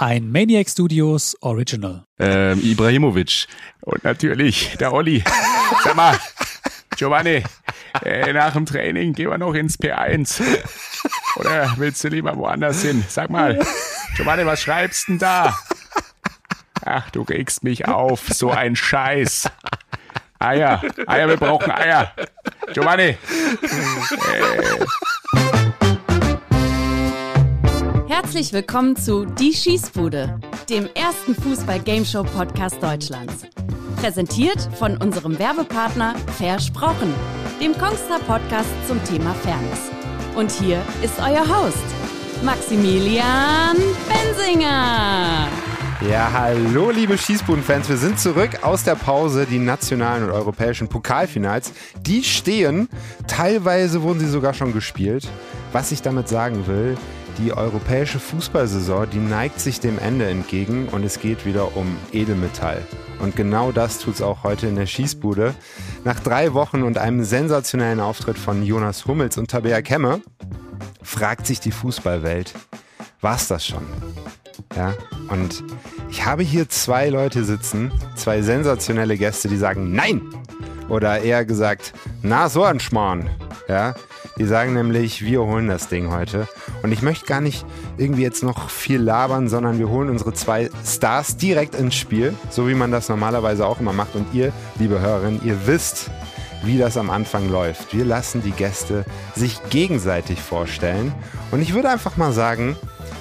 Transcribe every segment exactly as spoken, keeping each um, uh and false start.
Ein Maniac Studios Original. Ähm, Ibrahimovic. Und natürlich der Olli. Sag mal, Giovanni, äh, nach dem Training gehen wir noch ins P eins. Oder willst du lieber woanders hin? Sag mal, Giovanni, was schreibst denn da? Ach, du regst mich auf, so ein Scheiß. Eier, Eier, wir brauchen Eier. Giovanni. Äh. Herzlich willkommen zu Die Schießbude, dem ersten Fußball-Gameshow-Podcast Deutschlands. Präsentiert von unserem Werbepartner Versprochen, dem Kongstar-Podcast zum Thema Fairness. Und hier ist euer Host, Maximilian Bensinger. Ja, hallo liebe Schießbuden-Fans, wir sind zurück aus der Pause. Die nationalen und europäischen Pokalfinals, die stehen, teilweise wurden sie sogar schon gespielt. Was ich damit sagen will, die europäische Fußballsaison, die neigt sich dem Ende entgegen und es geht wieder um Edelmetall. Und genau das tut's auch heute in der Schießbude. Nach drei Wochen und einem sensationellen Auftritt von Jonas Hummels und Tabea Kemme fragt sich die Fußballwelt, war's das schon? Ja, und ich habe hier zwei Leute sitzen, zwei sensationelle Gäste, die sagen Nein! Oder eher gesagt, na so ein Schmarrn. Ja, die sagen nämlich, wir holen das Ding heute. Und ich möchte gar nicht irgendwie jetzt noch viel labern, sondern wir holen unsere zwei Stars direkt ins Spiel, so wie man das normalerweise auch immer macht. Und ihr, liebe Hörerinnen, ihr wisst, wie das am Anfang läuft. Wir lassen die Gäste sich gegenseitig vorstellen. Und ich würde einfach mal sagen,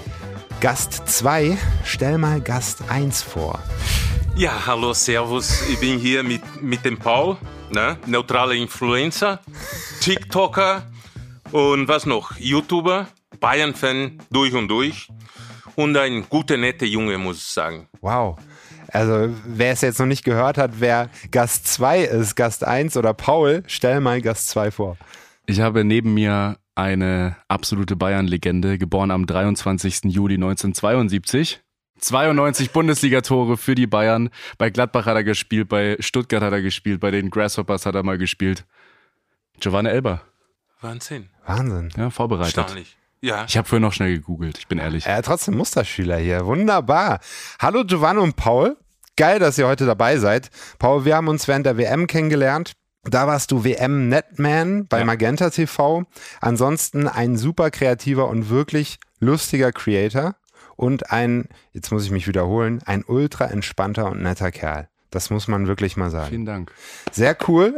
Gast zwei, stell mal Gast eins vor. Ja, hallo, servus. Ich bin hier mit, mit dem Paul, ne? Neutraler Influencer, TikToker und was noch? YouTuber, Bayern-Fan durch und durch und ein guter, netter Junge, muss ich sagen. Wow. Also, wer es jetzt noch nicht gehört hat, wer Gast zwei ist, Gast eins oder Paul, stell mal Gast zwei vor. Ich habe neben mir eine absolute Bayern-Legende, geboren am dreiundzwanzigsten Juli neunzehnhundertzweiundsiebzig. zweiundneunzig Bundesligatore für die Bayern. Bei Gladbach hat er gespielt, bei Stuttgart hat er gespielt, bei den Grasshoppers hat er mal gespielt. Giovanni Elber. Wahnsinn. Wahnsinn. Ja, vorbereitet. Erstaunlich. Ja. Ich habe vorhin noch schnell gegoogelt, ich bin ehrlich. Er äh, trotzdem Musterschüler hier. Wunderbar. Hallo Giovanni und Paul. Geil, dass ihr heute dabei seid. Paul, wir haben uns während der W M kennengelernt. Da warst du W M-Netman bei ja. Magenta T V. Ansonsten ein super kreativer und wirklich lustiger Creator. Und ein, jetzt muss ich mich wiederholen, ein ultra entspannter und netter Kerl. Das muss man wirklich mal sagen. Vielen Dank. Sehr cool.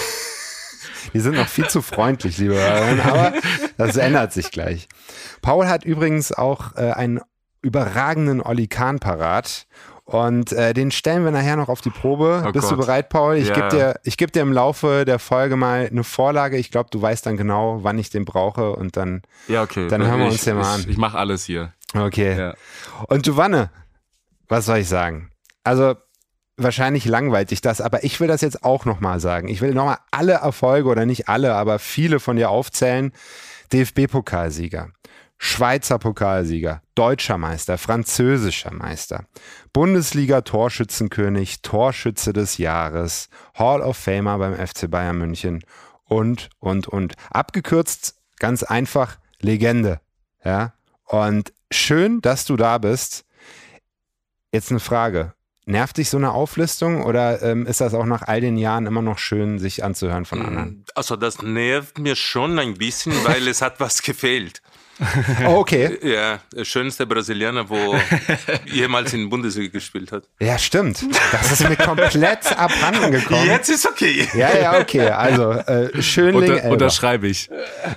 Die sind noch viel zu freundlich, liebe Hörerinnen, aber das ändert sich gleich. Paul hat übrigens auch äh, einen überragenden Olli Kahn parat. Und äh, den stellen wir nachher noch auf die Probe. Oh Bist Gott. du bereit, Paul? Ich Ja. gebe dir, ich geb dir im Laufe der Folge mal eine Vorlage. Ich glaube, du weißt dann genau, wann ich den brauche und dann, Ja, okay. dann hören wir ich, uns den mal ich, an. Ich mache alles hier. Okay. Ja. Und Giovanni, was soll ich sagen? Also wahrscheinlich langweilt dich das, aber ich will das jetzt auch nochmal sagen. Ich will nochmal alle Erfolge oder nicht alle, aber viele von dir aufzählen. D F B-Pokalsieger, Schweizer Pokalsieger, Deutscher Meister, französischer Meister, Bundesliga-Torschützenkönig, Torschütze des Jahres, Hall of Famer beim F C Bayern München und, und, und. Abgekürzt, ganz einfach, Legende. Ja? Und schön, dass du da bist. Jetzt eine Frage. Nervt dich so eine Auflistung oder ähm, ist das auch nach all den Jahren immer noch schön, sich anzuhören von anderen? Also das nervt mir schon ein bisschen, weil es hat was gefehlt. Oh, okay. Ja, der schönste Brasilianer, wo jemals in der Bundesliga gespielt hat. Ja, stimmt. Das ist mir komplett abhanden gekommen. Jetzt ist okay. Ja, ja, okay. Also, äh, Schönling Unter, Elber. unterschreibe ich.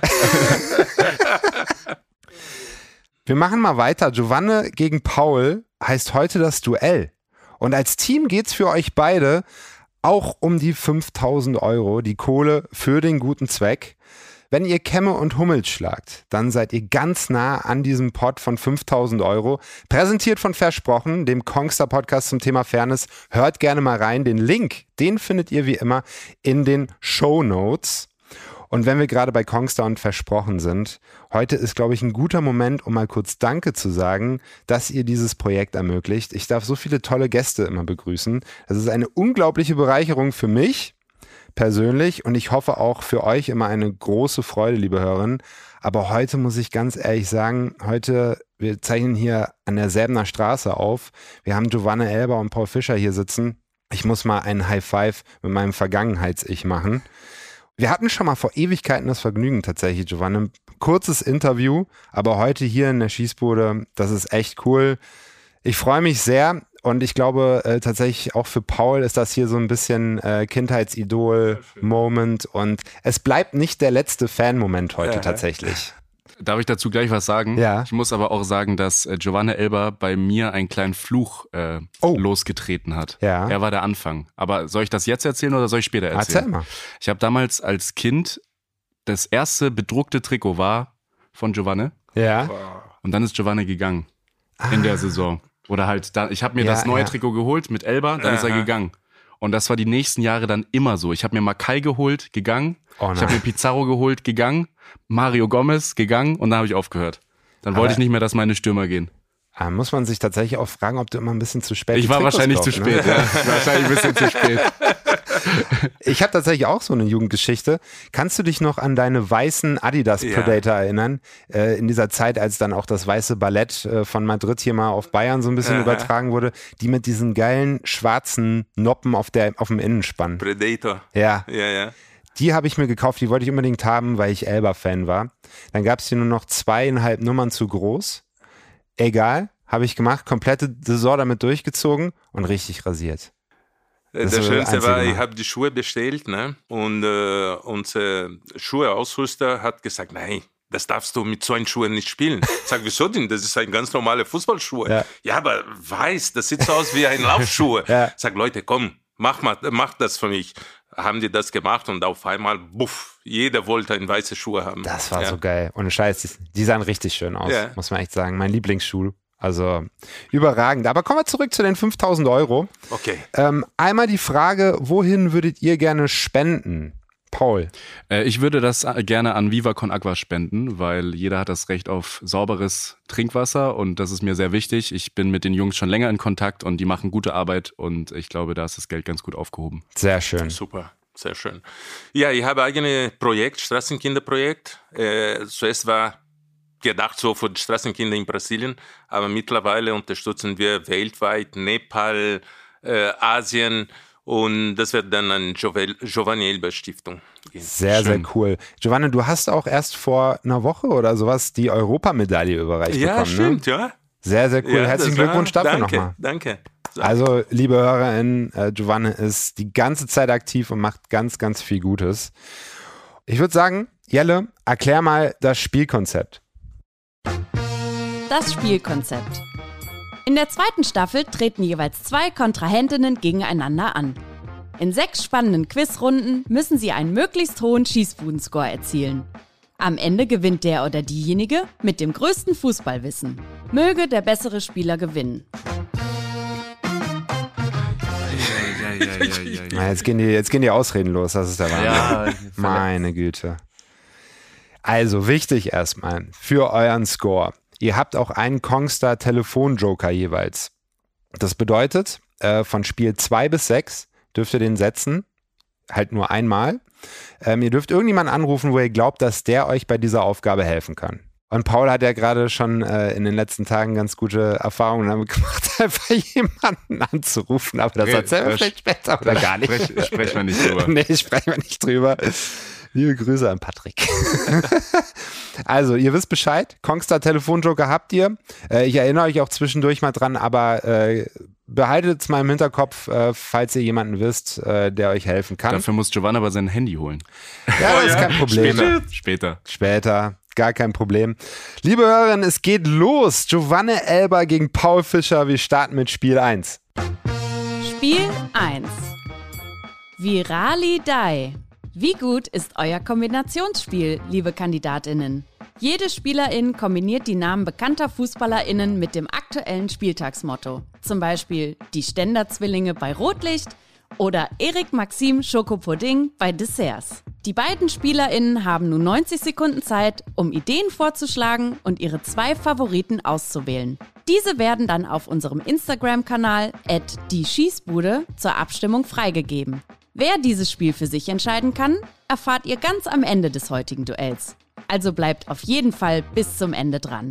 Wir machen mal weiter. Giovanni gegen Paul heißt heute das Duell. Und als Team geht's für euch beide auch um die fünftausend Euro, die Kohle für den guten Zweck. Wenn ihr Kemme und Hummels schlagt, dann seid ihr ganz nah an diesem Pot von fünftausend Euro. Präsentiert von Versprochen, dem Kongstar Podcast zum Thema Fairness. Hört gerne mal rein. Den Link, den findet ihr wie immer in den Shownotes. Und wenn wir gerade bei Kongstar und Versprochen sind, heute ist, glaube ich, ein guter Moment, um mal kurz Danke zu sagen, dass ihr dieses Projekt ermöglicht. Ich darf so viele tolle Gäste immer begrüßen. Das ist eine unglaubliche Bereicherung für mich persönlich und ich hoffe auch für euch immer eine große Freude, liebe Hörerinnen. Aber heute muss ich ganz ehrlich sagen, heute, wir zeichnen hier an der Säbener Straße auf. Wir haben Giovanna Elber und Paul Fischer hier sitzen. Ich muss mal einen High Five mit meinem Vergangenheits-Ich machen. Wir hatten schon mal vor Ewigkeiten das Vergnügen tatsächlich, Giovanna. Kurzes Interview, aber heute hier in der Schießbude, das ist echt cool. Ich freue mich sehr und ich glaube äh, tatsächlich auch für Paul ist das hier so ein bisschen äh, Kindheitsidol-Moment und es bleibt nicht der letzte Fan-Moment heute ja. tatsächlich. Darf ich dazu gleich was sagen? Ja. Ich muss aber auch sagen, dass äh, Giovanna Elber bei mir einen kleinen Fluch äh, oh. losgetreten hat. Ja. Er war der Anfang. Aber soll ich das jetzt erzählen oder soll ich später erzählen? Erzähl mal. Ich habe damals als Kind, das erste bedruckte Trikot war von Giovanna. Ja. Und dann ist Giovanna gegangen ah. in der Saison. Oder halt, da, ich habe mir ja, das neue ja. Trikot geholt mit Elber, dann Aha. ist er gegangen. Und das war die nächsten Jahre dann immer so. Ich habe mir Makai geholt, gegangen. Oh ich habe mir Pizarro geholt, gegangen. Mario Gomez, gegangen. Und dann habe ich aufgehört. Dann Aber wollte ich nicht mehr, dass meine Stürmer gehen. Da muss man sich tatsächlich auch fragen, ob du immer ein bisschen zu spät Ich war Trikots wahrscheinlich kaufst, zu spät, ne? ja. Wahrscheinlich ein bisschen zu spät. Ich habe tatsächlich auch so eine Jugendgeschichte. Kannst du dich noch an deine weißen Adidas Predator ja. erinnern? Äh, in dieser Zeit, als dann auch das weiße Ballett äh, von Madrid hier mal auf Bayern so ein bisschen Aha. übertragen wurde, die mit diesen geilen schwarzen Noppen auf, der, auf dem Innenspann. Predator. Ja. Ja, ja. Die habe ich mir gekauft, die wollte ich unbedingt haben, weil ich Elba-Fan war. Dann gab es hier nur noch zweieinhalb Nummern zu groß. Egal, habe ich gemacht, komplette Saison damit durchgezogen und richtig rasiert. Das, das Schönste war, ich habe die Schuhe bestellt, ne? Und äh, unser Schuheausrüster hat gesagt, nein, das darfst du mit so einen Schuhen nicht spielen. Ich sage, wieso denn? Das ist ein ganz normale Fußballschuhe. Ja. ja, aber weiß, das sieht so aus wie ein Laufschuh. Ja. Ich sage, Leute, komm, mach mal, mach das für mich. Haben die das gemacht und auf einmal, buff, jeder wollte ein weiße Schuhe haben. Das war ja. so geil. Und Scheiß, die, die sahen richtig schön aus, ja. muss man echt sagen. Mein Lieblingsschuh. Also überragend. Aber kommen wir zurück zu den fünftausend Euro. Okay. Ähm, einmal die Frage, wohin würdet ihr gerne spenden? Paul? Äh, ich würde das gerne an Viva Con Agua spenden, weil jeder hat das Recht auf sauberes Trinkwasser und das ist mir sehr wichtig. Ich bin mit den Jungs schon länger in Kontakt und die machen gute Arbeit und ich glaube, da ist das Geld ganz gut aufgehoben. Sehr schön. Super, sehr schön. Ja, ich habe ein eigenes Projekt, Straßenkinderprojekt. Äh, zuerst war gedacht so für die Straßenkinder in Brasilien, aber mittlerweile unterstützen wir weltweit Nepal, äh, Asien und das wird dann an Giovanna Elber Stiftung gehen. Sehr, Schön. sehr cool. Giovanna, du hast auch erst vor einer Woche oder sowas die Europamedaille überreicht ja, bekommen. Stimmt, ne? ja, Sehr, sehr cool. ja, Herzlichen Glückwunsch war, dafür danke, nochmal. Danke, danke. Also, liebe HörerInnen, äh, Giovanna ist die ganze Zeit aktiv und macht ganz, ganz viel Gutes. Ich würde sagen, Jelle, erklär mal das Spielkonzept. Das Spielkonzept. In der zweiten Staffel treten jeweils zwei Kontrahentinnen gegeneinander an. In sechs spannenden Quizrunden müssen sie einen möglichst hohen Schießbudenscore erzielen. Am Ende gewinnt der oder diejenige mit dem größten Fußballwissen. Möge der bessere Spieler gewinnen. Ja, ja, ja, ja, ja. Ja, jetzt, gehen die, jetzt gehen die Ausreden los, das ist der Wahnsinn. Ja, meine Güte. Also wichtig erstmal für euren Score. Ihr habt auch einen Kongstar Telefonjoker jeweils. Das bedeutet, äh, von Spiel zwei bis sechs dürft ihr den setzen, halt nur einmal. Ähm, ihr dürft irgendjemanden anrufen, wo ihr glaubt, dass der euch bei dieser Aufgabe helfen kann. Und Paul hat ja gerade schon äh, in den letzten Tagen ganz gute Erfahrungen damit gemacht, einfach jemanden anzurufen. Aber das erzählen wir vielleicht später oder gar nicht. Sprech, sprechen wir nicht drüber. Nee, sprechen wir nicht drüber. Liebe Grüße an Patrick. Also, ihr wisst Bescheid. Kongstar Telefonjoker habt ihr. Äh, ich erinnere euch auch zwischendurch mal dran, aber äh, behaltet es mal im Hinterkopf, äh, falls ihr jemanden wisst, äh, der euch helfen kann. Dafür muss Giovanna aber sein Handy holen. Ja, das oh, ist ja. kein Problem. Später. Später. Später. Gar kein Problem. Liebe Hörerinnen, es geht los. Giovanna Elber gegen Paul Fischer. Wir starten mit Spiel eins. Spiel eins. Virali Dai. Wie gut ist euer Kombinationsspiel, liebe KandidatInnen? Jede Spielerin kombiniert die Namen bekannter FußballerInnen mit dem aktuellen Spieltagsmotto. Zum Beispiel die Stender-Zwillinge bei Rotlicht oder Erik Maxim Schokopudding bei Desserts. Die beiden SpielerInnen haben nun neunzig Sekunden Zeit, um Ideen vorzuschlagen und ihre zwei Favoriten auszuwählen. Diese werden dann auf unserem Instagram-Kanal at die Schießbude zur Abstimmung freigegeben. Wer dieses Spiel für sich entscheiden kann, erfahrt ihr ganz am Ende des heutigen Duells. Also bleibt auf jeden Fall bis zum Ende dran.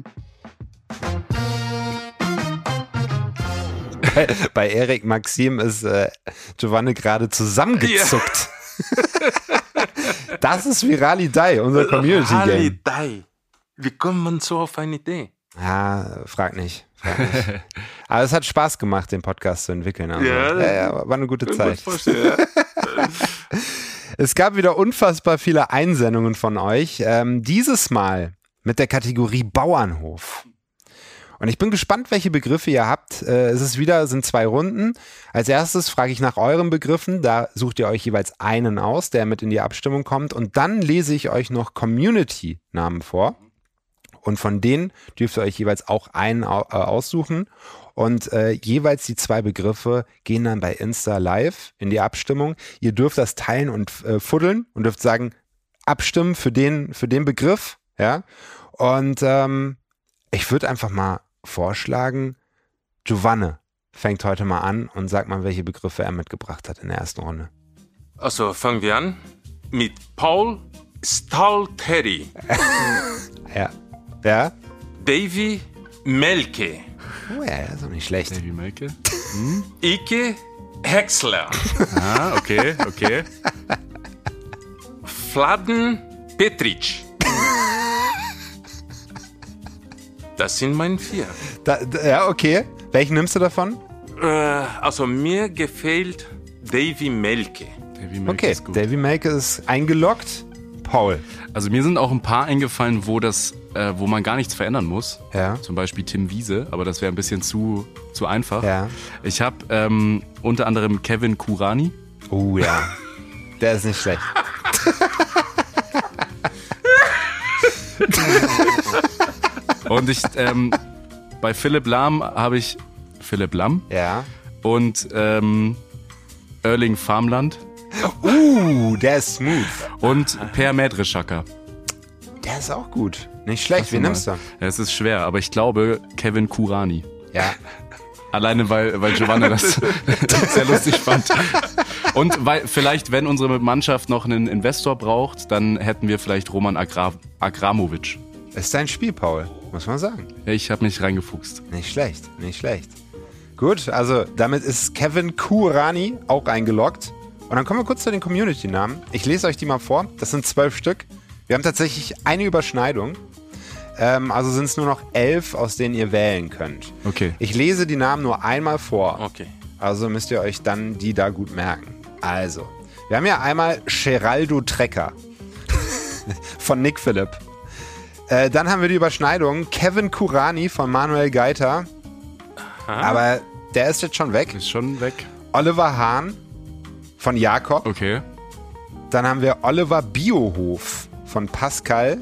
Bei, bei Erik Maxim ist äh, Giovanni gerade zusammengezuckt. Ja. Das ist Viralidei, unser Community-Game. Viralidei. Wie kommt man so auf eine Idee? Ja, frag nicht. Frag nicht. Aber es hat Spaß gemacht, den Podcast zu entwickeln. Also. Ja, Ja, ja, war eine gute Zeit. Ja. Es gab wieder unfassbar viele Einsendungen von euch. Ähm, dieses Mal mit der Kategorie Bauernhof. Und ich bin gespannt, welche Begriffe ihr habt. Äh, es ist wieder, sind zwei Runden. Als erstes frage ich nach euren Begriffen. Da sucht ihr euch jeweils einen aus, der mit in die Abstimmung kommt. Und dann lese ich euch noch Community-Namen vor. Und von denen dürft ihr euch jeweils auch einen au- äh, aussuchen. Und äh, jeweils die zwei Begriffe gehen dann bei Insta live in die Abstimmung. Ihr dürft das teilen und äh, fuddeln und dürft sagen, abstimmen für den, für den Begriff. Ja. Und ähm, ich würde einfach mal vorschlagen, Giovanni fängt heute mal an und sagt mal, welche Begriffe er mitgebracht hat in der ersten Runde. Also fangen wir an mit Paul Stalteri, Ja. Ja? Davy Melke, Oh ja, das ist auch nicht schlecht. Davy Melke. Ike Hexler, Ah, okay, okay. Vladen Petric. Das sind meine vier. Da, da, ja, okay. Welchen nimmst du davon? Äh, also mir gefällt Davy Melke. Davy Melke Okay, ist gut. Davy Melke ist eingeloggt. Paul. Also mir sind auch ein paar eingefallen, wo das, äh, wo man gar nichts verändern muss. Ja. Zum Beispiel Tim Wiese, aber das wäre ein bisschen zu, zu einfach. Ja. Ich habe ähm, unter anderem Kevin Kurani. Oh ja. Der ist nicht schlecht. Und ich ähm, bei Philipp Lahm habe ich Philipp Lamm Ja. und ähm, Erling Farmland Uh, der ist smooth. und Per Mädreschaka. Der ist auch gut. Nicht schlecht. Wen nimmst du? Ja, es ist schwer, aber ich glaube Kevin Kurani. Ja. Alleine, weil, weil Giovanni das sehr lustig fand. Und weil vielleicht, wenn unsere Mannschaft noch einen Investor braucht, dann hätten wir vielleicht Roman Agra Agramovic. Ist dein Spiel, Paul. Muss man sagen. Ja, ich habe mich reingefuchst. Nicht schlecht. Nicht schlecht. Gut, also damit ist Kevin Kurani auch eingeloggt. Und dann kommen wir kurz zu den Community-Namen. Ich lese euch die mal vor. Das sind zwölf Stück. Wir haben tatsächlich eine Überschneidung. Ähm, also sind es nur noch elf, aus denen ihr wählen könnt. Okay. Ich lese die Namen nur einmal vor. Okay. Also müsst ihr euch dann die da gut merken. Also, wir haben ja einmal Geraldo Trecker von Nick Philipp. Äh, dann haben wir die Überschneidung Kevin Kurani von Manuel Geiter. Aber der ist jetzt schon weg. Ist schon weg. Oliver Hahn von Jakob. Okay. Dann haben wir Oliver Biohof von Pascal.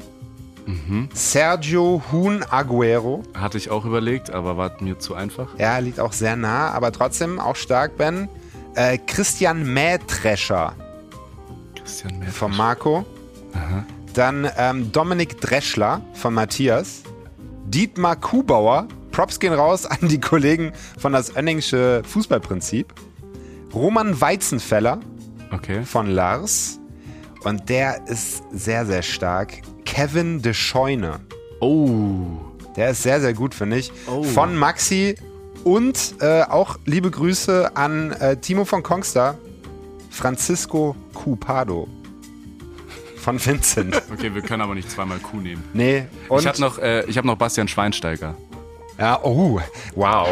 Sergio Huhn Aguero. Hatte ich auch überlegt, aber war mir zu einfach. Ja, liegt auch sehr nah, aber trotzdem auch stark, Ben. Äh, Christian Mähdrescher Christian Mädreschaka. von Marco. Dann ähm, Dominik Dreschler von Matthias. Dietmar Kuhbauer. Props gehen raus an die Kollegen von das Önningsche Fußballprinzip. Roman Weizenfeller Okay. von Lars. Und der ist sehr, sehr stark. Kevin de Scheune. Oh. Der ist sehr, sehr gut, finde ich. Von Maxi. Und äh, auch liebe Grüße an äh, Timo von Kongster. Francisco Cupado. Von Vincent. Okay, wir können aber nicht zweimal Kuh nehmen. Nee. Und Ich habe noch, äh, ich hab noch Bastian Schweinsteiger. Ja, oh, wow.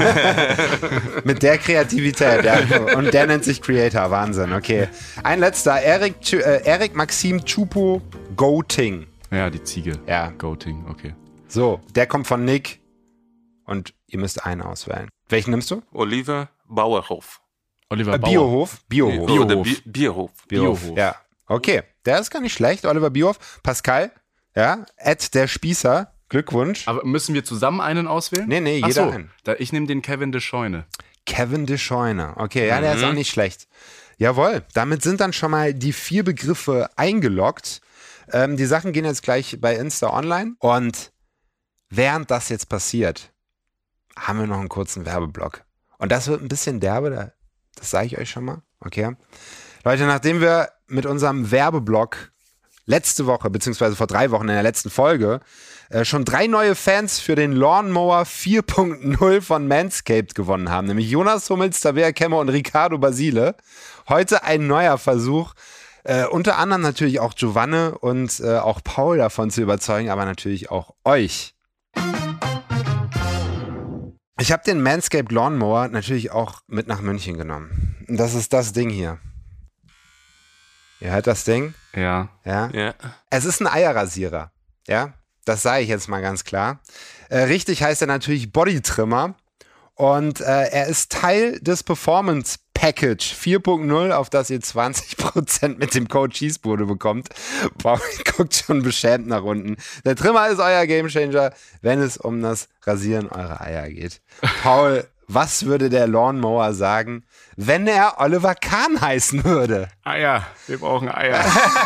Mit der Kreativität, ja. Und der nennt sich Creator, Wahnsinn, okay. Ein letzter, Erik, Chu- äh, Erik Maxim Chupo Goating. Ja, die Ziege. Ja. Goating, okay. So, der kommt von Nick und ihr müsst einen auswählen. Welchen nimmst du? Oliver Bauerhof. Oliver Äh, Bauer. Biohof? Biohof. Bio- Oder Biohof. Bi Bierhof. Biohof. Biohof. Ja, okay. Der ist gar nicht schlecht, Oliver Biohof. Pascal, ja, Ed der Spießer, Glückwunsch. Aber müssen wir zusammen einen auswählen? Nee, nee, Ach jeder so, einen. Da, ich nehme den Kevin de Scheune. Kevin de Scheune. Okay, ja, der ist auch nicht schlecht. Jawohl, damit sind dann schon mal die vier Begriffe eingeloggt. Ähm, die Sachen gehen jetzt gleich bei Insta online. Und während das jetzt passiert, haben wir noch einen kurzen Werbeblock. Und das wird ein bisschen derbe, da- das sage ich euch schon mal. Okay. Leute, nachdem wir mit unserem Werbeblock letzte Woche, beziehungsweise vor drei Wochen in der letzten Folge, äh, schon drei neue Fans für den Lawnmower vier Punkt null von Manscaped gewonnen haben, nämlich Jonas Hummels, Tabea Kemmer und Ricardo Basile. Heute ein neuer Versuch, äh, unter anderem natürlich auch Giovanni und äh, auch Paul davon zu überzeugen, aber natürlich auch euch. Ich habe den Manscaped Lawnmower natürlich auch mit nach München genommen. Und das ist das Ding hier. Ihr hört das Ding? Ja. Ja. Ja. Es ist ein Eierrasierer. Ja, das sage ich jetzt mal ganz klar. Äh, richtig heißt er natürlich Bodytrimmer. Und äh, er ist Teil des Performance Package vier Punkt null, auf das ihr zwanzig Prozent mit dem Code Schießbude bekommt. Paul guckt schon beschämt nach unten. Der Trimmer ist euer Gamechanger, wenn es um das Rasieren eurer Eier geht. Paul, was würde der Lawnmower sagen, wenn er Oliver Kahn heißen würde? Eier, wir brauchen Eier.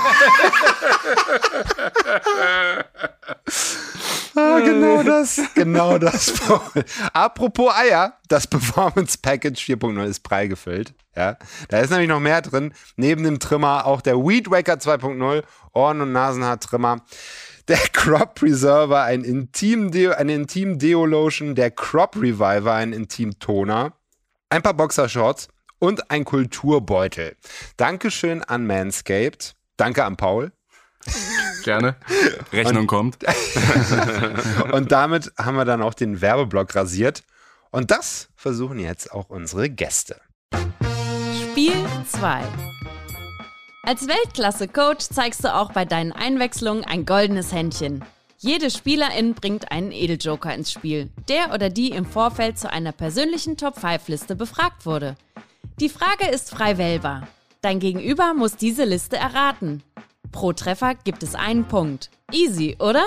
Ah, genau das, genau das. Paul. Apropos Eier, das Performance Package vier Punkt null ist prall gefüllt. Ja, da ist nämlich noch mehr drin. Neben dem Trimmer auch der Weed Wacker zwei Punkt null, Ohren- und Nasenhaar-Trimmer, der Crop Preserver, ein Intim-Deo, eine Intim-Deo-Lotion, der Crop Reviver, ein Intim-Toner, ein paar Boxershorts und ein Kulturbeutel. Dankeschön an Manscaped. Danke an Paul. Gerne. Rechnung und, kommt. Und damit haben wir dann auch den Werbeblock rasiert. Und das versuchen jetzt auch unsere Gäste. Spiel zwei. Als Weltklasse-Coach zeigst du auch bei deinen Einwechslungen ein goldenes Händchen. Jede Spielerin bringt einen Edeljoker ins Spiel, der oder die im Vorfeld zu einer persönlichen Top fünf Liste befragt wurde. Die Frage ist frei wählbar. Dein Gegenüber muss diese Liste erraten. Pro Treffer gibt es einen Punkt. Easy, oder?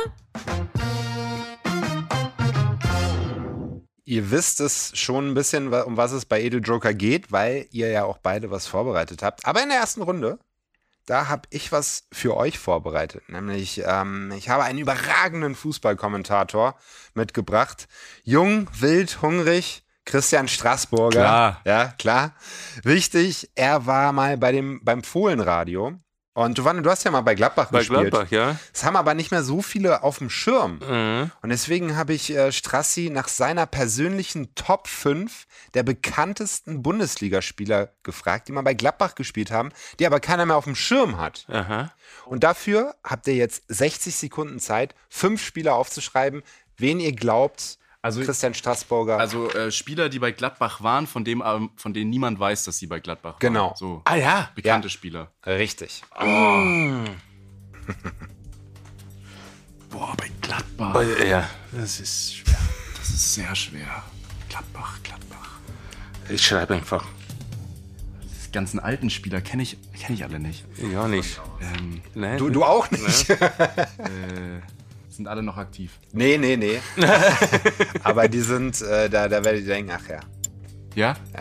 Ihr wisst es schon ein bisschen, um was es bei Edeljoker geht, weil ihr ja auch beide was vorbereitet habt. Aber in der ersten Runde, da habe ich was für euch vorbereitet. Nämlich, ähm, ich habe einen überragenden Fußballkommentator mitgebracht. Jung, wild, hungrig. Christian Straßburger. Klar. Ja, klar. Wichtig, er war mal bei dem, beim Fohlenradio. Und Giovanni, du hast ja mal bei Gladbach Bei gespielt. Gladbach, ja. Das haben aber nicht mehr so viele auf dem Schirm. Mhm. Und deswegen habe ich äh, Strassi nach seiner persönlichen Top fünf der bekanntesten Bundesligaspieler gefragt, die mal bei Gladbach gespielt haben, die aber keiner mehr auf dem Schirm hat. Aha. Und dafür habt ihr jetzt sechzig Sekunden Zeit, fünf Spieler aufzuschreiben, wen ihr glaubt, Also, Christian Straßburger. also äh, Spieler, die bei Gladbach waren, von, dem, ähm, von denen niemand weiß, dass sie bei Gladbach Genau. waren. So Ah ja. bekannte Ja. Spieler. Richtig. Boah, bei Gladbach. Oh, ja, das ist schwer. Das ist sehr schwer. Gladbach, Gladbach. Ich schreibe einfach. Die ganzen alten Spieler kenne ich, kenn ich alle nicht. Ja, nicht. Ähm, Nein. Du, du auch nicht? äh, sind alle noch aktiv. Nee, nee, nee. Aber die sind, äh, da, da werdet ihr denken, ach ja. Ja? Ja.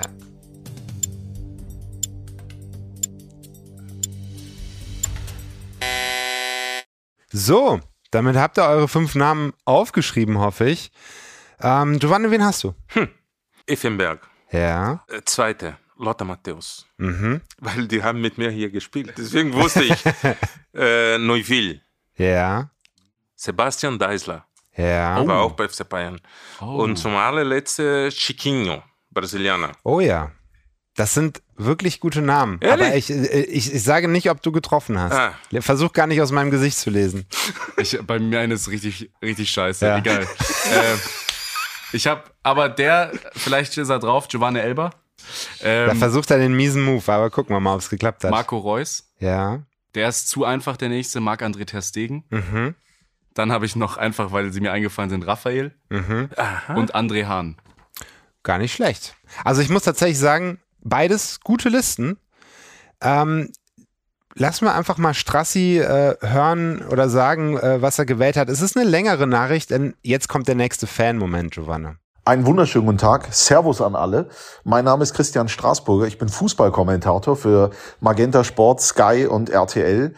So, damit habt ihr eure fünf Namen aufgeschrieben, hoffe ich. Ähm, Giovanni, wen hast du? Effenberg. Ja. Äh, Zweite, Lothar Matthäus. Mhm. Weil die haben mit mir hier gespielt. Deswegen wusste ich. äh, Neuville. Ja. Sebastian Deisler. Ja. War auch bei F C Bayern. Oh. Und zum allerletzten Chiquinho, Brasilianer. Oh ja. Das sind wirklich gute Namen. Ehrlich? Aber ich, ich, ich sage nicht, ob du getroffen hast. Ah. Versuch gar nicht aus meinem Gesicht zu lesen. Ich, bei mir eine ist richtig, richtig scheiße. Ja. Egal. äh, ich habe, aber der, vielleicht ist er drauf, Giovanni Elber. Ähm, Da versucht er den miesen Move, aber gucken wir mal, ob es geklappt hat. Marco Reus. Ja. Der ist zu einfach, der nächste. Marc-André ter Stegen. Mhm. Dann habe ich noch einfach, weil sie mir eingefallen sind, Raphael Mhm. und André Hahn. Gar nicht schlecht. Also ich muss tatsächlich sagen, beides gute Listen. Ähm, lassen wir einfach mal Strassi äh, hören oder sagen, äh, was er gewählt hat. Es ist eine längere Nachricht, denn jetzt kommt der nächste Fan-Moment, Giovanni. Einen wunderschönen guten Tag. Servus an alle. Mein Name ist Christian Straßburger. Ich bin Fußballkommentator für Magenta Sport, Sky und R T L.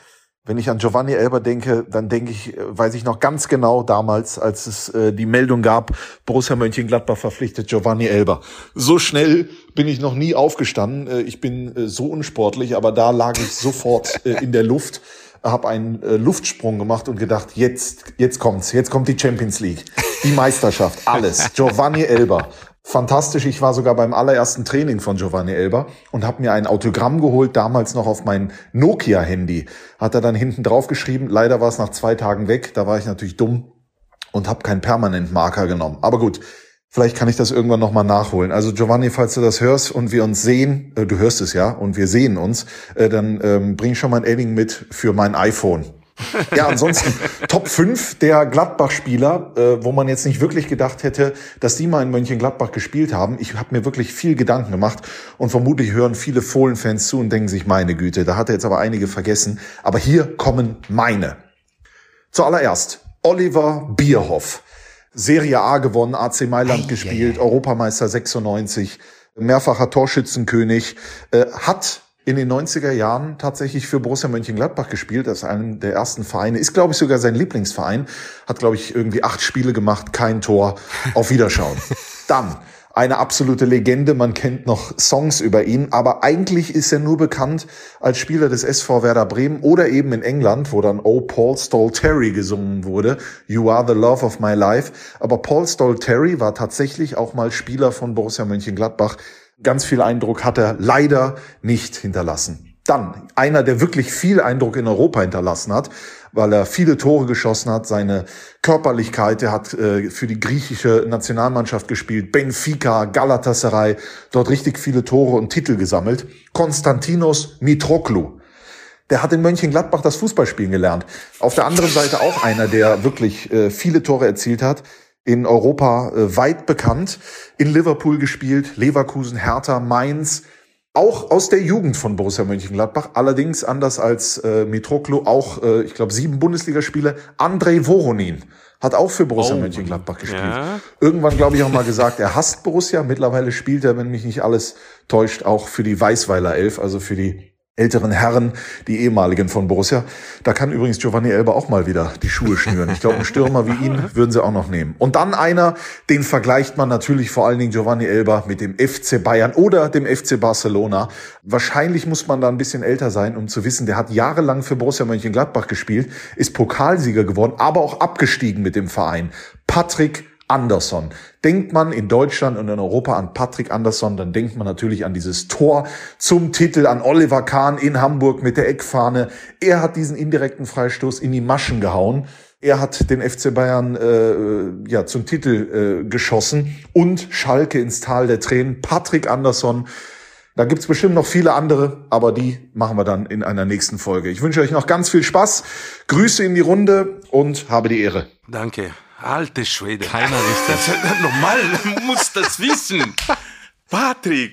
Wenn ich an Giovanni Elber denke, dann denke ich, weiß ich noch ganz genau damals, als es äh, die Meldung gab, Borussia Mönchengladbach verpflichtet Giovanni Elber. So schnell bin ich noch nie aufgestanden. Äh, ich bin äh, so unsportlich, aber da lag ich sofort äh, in der Luft, habe einen äh, Luftsprung gemacht und gedacht, jetzt, jetzt kommt's, jetzt kommt die Champions League, die Meisterschaft, alles. Giovanni Elber. Fantastisch, ich war sogar beim allerersten Training von Giovanni Elber und habe mir ein Autogramm geholt, damals noch auf mein Nokia-Handy. Hat er dann hinten drauf geschrieben, leider war es nach zwei Tagen weg, da war ich natürlich dumm und habe keinen Permanent-Marker genommen. Aber gut, vielleicht kann ich das irgendwann nochmal nachholen. Also Giovanni, falls du das hörst und wir uns sehen, äh, du hörst es ja, und wir sehen uns, äh, dann ähm, bring schon mal ein Edding mit für mein iPhone. Ja, ansonsten Top fünf der Gladbach-Spieler, äh, wo man jetzt nicht wirklich gedacht hätte, dass die mal in Mönchengladbach gespielt haben. Ich habe mir wirklich viel Gedanken gemacht und vermutlich hören viele Fohlen-Fans zu und denken sich, meine Güte, da hat er jetzt aber einige vergessen. Aber hier kommen meine. Zuallererst Oliver Bierhoff. Serie A gewonnen, A C Mailand ei, gespielt, ei, ei. Europameister sechsundneunzig, mehrfacher Torschützenkönig, äh, hat in den neunziger Jahren tatsächlich für Borussia Mönchengladbach gespielt, das ist einem der ersten Vereine, ist glaube ich sogar sein Lieblingsverein, hat glaube ich irgendwie acht Spiele gemacht, kein Tor, auf Wiederschauen. Dann eine absolute Legende, man kennt noch Songs über ihn, aber eigentlich ist er nur bekannt als Spieler des S V Werder Bremen oder eben in England, wo dann Oh Paul Stoll-Terry gesungen wurde, You Are the Love of My Life. Aber Paul Stoll-Terry war tatsächlich auch mal Spieler von Borussia Mönchengladbach. Ganz viel Eindruck hat er leider nicht hinterlassen. Dann einer, der wirklich viel Eindruck in Europa hinterlassen hat, weil er viele Tore geschossen hat, seine Körperlichkeit, er hat äh, für die griechische Nationalmannschaft gespielt, Benfica, Galatasaray, dort richtig viele Tore und Titel gesammelt. Konstantinos Mitroglou. Der hat in Mönchengladbach das Fußballspielen gelernt. Auf der anderen Seite auch einer, der wirklich äh, viele Tore erzielt hat. In Europa äh, weit bekannt, in Liverpool gespielt, Leverkusen, Hertha, Mainz, auch aus der Jugend von Borussia Mönchengladbach, allerdings anders als äh, Mitroglou, auch, äh, ich glaube, sieben Bundesligaspiele. Andrei Voronin hat auch für Borussia oh, Mönchengladbach gespielt. Ja. Irgendwann, glaube ich, auch mal gesagt, er hasst Borussia. Mittlerweile spielt er, wenn mich nicht alles täuscht, auch für die Weißweiler Elf, also für die älteren Herren, die ehemaligen von Borussia. Da kann übrigens Giovanni Elber auch mal wieder die Schuhe schnüren. Ich glaube, einen Stürmer wie ihn würden sie auch noch nehmen. Und dann einer, den vergleicht man natürlich vor allen Dingen Giovanni Elber mit dem F C Bayern oder dem F C Barcelona. Wahrscheinlich muss man da ein bisschen älter sein, um zu wissen, der hat jahrelang für Borussia Mönchengladbach gespielt, ist Pokalsieger geworden, aber auch abgestiegen mit dem Verein. Patrick Andersson. Denkt man in Deutschland und in Europa an Patrick Andersson, dann denkt man natürlich an dieses Tor zum Titel, an Oliver Kahn in Hamburg mit der Eckfahne. Er hat diesen indirekten Freistoß in die Maschen gehauen. Er hat den F C Bayern äh, ja zum Titel äh, geschossen und Schalke ins Tal der Tränen. Patrick Andersson. Da gibt's bestimmt noch viele andere, aber die machen wir dann in einer nächsten Folge. Ich wünsche euch noch ganz viel Spaß. Grüße in die Runde und habe die Ehre. Danke. Alte Schwede. Keiner richtig. Normal muss das wissen. Patrick.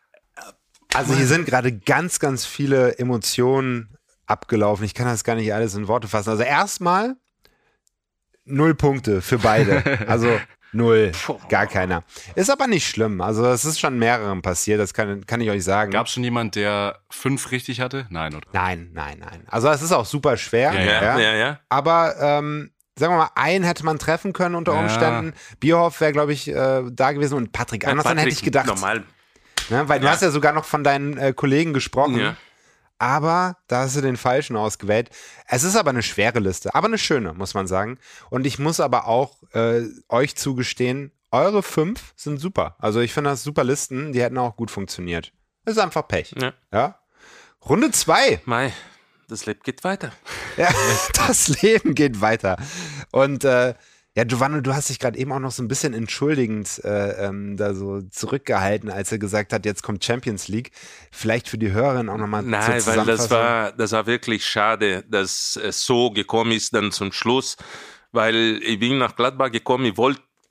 Also hier sind gerade ganz, ganz viele Emotionen abgelaufen. Ich kann das gar nicht alles in Worte fassen. Also erstmal null Punkte für beide. Also null. Gar keiner. Ist aber nicht schlimm. Also es ist schon mehreren passiert. Das kann, kann ich euch sagen. Gab es schon jemand, der fünf richtig hatte? Nein, oder? Nein, nein, nein. Also es ist auch super schwer. Ja, ja, ja. ja, ja. Aber ähm, sagen wir mal, einen hätte man treffen können unter Umständen. Ja. Bierhoff wäre, glaube ich, äh, da gewesen und Patrick Andersson ja, hätte ich gedacht. Normal. Ne, weil du ja. hast ja sogar noch von deinen äh, Kollegen gesprochen. Ja. Aber da hast du den Falschen ausgewählt. Es ist aber eine schwere Liste, aber eine schöne, muss man sagen. Und ich muss aber auch äh, euch zugestehen, eure fünf sind super. Also ich finde das super Listen, die hätten auch gut funktioniert. Das ist einfach Pech. Ja. ja? Runde zwei. Mai. Das Leben geht weiter. Ja, das Leben geht weiter. Und äh, ja, Giovanni, du hast dich gerade eben auch noch so ein bisschen entschuldigend äh, ähm, da so zurückgehalten, als er gesagt hat, jetzt kommt Champions League. Vielleicht für die Hörerin auch nochmal Nein, zur weil das war, das war wirklich schade, dass es so gekommen ist dann zum Schluss, weil ich bin nach Gladbach gekommen, ich wollte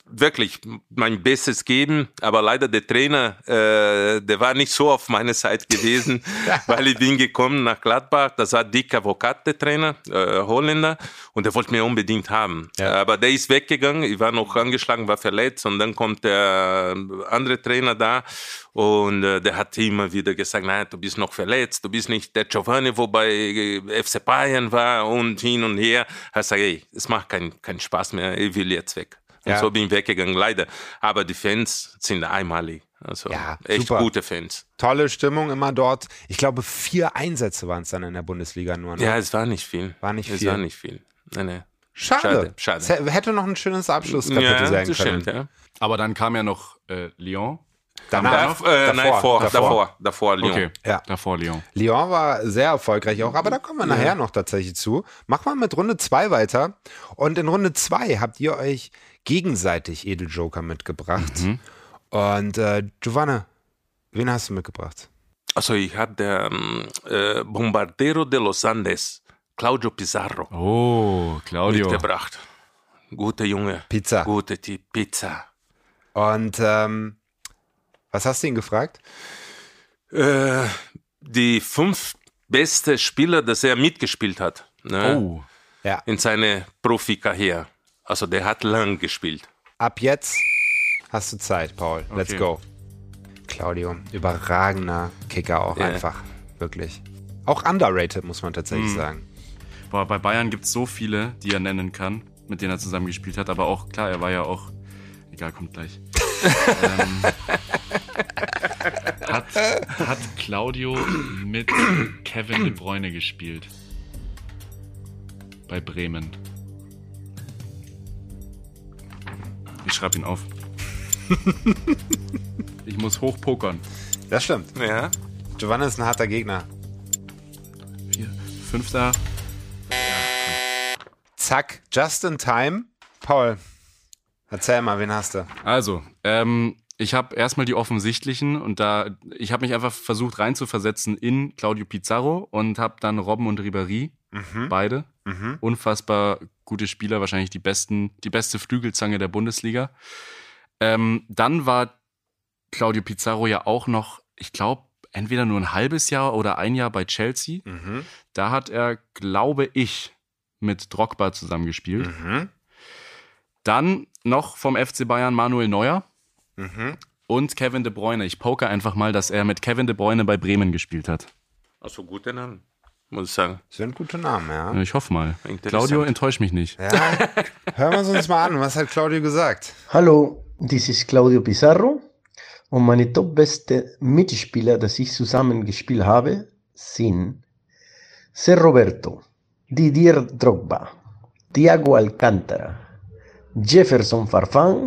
wirklich mein Bestes geben, aber leider der Trainer, äh, der war nicht so auf meiner Seite gewesen, weil ich bin gekommen nach Gladbach, das war Dick Advocat, der Trainer, äh, Holländer, und der wollte mich unbedingt haben. Ja. Aber der ist weggegangen, ich war noch angeschlagen, war verletzt, und dann kommt der andere Trainer da, und äh, der hat immer wieder gesagt, nein, du bist noch verletzt, du bist nicht der Giovanni, wo bei F C Bayern war, und hin und her. Er hat gesagt, ey, es macht keinen keinen Spaß mehr, ich will jetzt weg. Und ja. so bin ich weggegangen, leider. Aber die Fans sind einmalig. Also ja, echt super. Gute Fans. Tolle Stimmung immer dort. Ich glaube, vier Einsätze waren es dann in der Bundesliga nur. Ne? Ja, es war nicht viel. War nicht es viel. war nicht viel. Nee, nee. Schade. Schade. Schade. Es hätte noch ein schönes Abschlusskapitel ja, sein das können. Stimmt, ja. Aber dann kam ja noch äh, Lyon. Danach, Danach, äh, davor, nein, vor, davor. davor, davor Lyon. Okay, Ja. davor Lyon. Lyon war sehr erfolgreich auch, aber da kommen wir nachher noch tatsächlich zu. Machen wir mit Runde zwei weiter. Und in Runde zwei habt ihr euch gegenseitig Edeljoker mitgebracht. Mhm. Und äh, Giovanna, wen hast du mitgebracht? Also ich habe den äh, Bombardero de los Andes, Claudio Pizarro, Oh, Claudio. mitgebracht. Guter Junge. Pizza. Gute Typ, Pizza. Und ähm, was hast du ihn gefragt? Äh, die fünf beste Spieler, dass er mitgespielt hat. Ne? Oh, Ja. In seiner Profikarriere. Also der hat lang gespielt. Ab jetzt hast du Zeit, Paul. Let's Okay. go. Claudio, überragender Kicker auch Ja. einfach. Wirklich. Auch underrated, muss man tatsächlich Mhm. sagen. boah, bei Bayern gibt es so viele, die er nennen kann, mit denen er zusammengespielt hat. Aber auch, klar, er war ja auch, egal, kommt gleich. ähm, hat, hat Claudio mit Kevin De Bruyne gespielt? Bei Bremen. Ich schreibe ihn auf. Ich muss hochpokern. Das stimmt. Ja. Giovanna ist ein harter Gegner. Vier, fünfter. Zack, just in time. Paul, erzähl mal, wen hast du? Also, ähm, ich habe erstmal die offensichtlichen und da, ich habe mich einfach versucht reinzuversetzen in Claudio Pizarro und habe dann Robben und Ribéry, Mhm. beide, Mhm. unfassbar gute Spieler, wahrscheinlich die besten, die beste Flügelzange der Bundesliga. Ähm, dann war Claudio Pizarro ja auch noch, ich glaube, entweder nur ein halbes Jahr oder ein Jahr bei Chelsea. Mhm. Da hat er, glaube ich, mit Drogba zusammengespielt. Mhm. Dann noch vom F C Bayern Manuel Neuer. Mhm. Und Kevin De Bruyne. Ich poker einfach mal, dass er mit Kevin De Bruyne bei Bremen gespielt hat. Also gute Namen, muss ich sagen. Das sind gute Namen, ja. Ich hoffe mal. Interessant. Claudio, enttäusch mich nicht. Ja. Hören wir es uns mal an. Was hat Claudio gesagt? Hallo, this is Claudio Pizarro und meine top beste Mitspieler, das ich zusammengespielt habe, sind Ser Roberto, Didier Drogba, Thiago Alcántara, Jefferson Farfán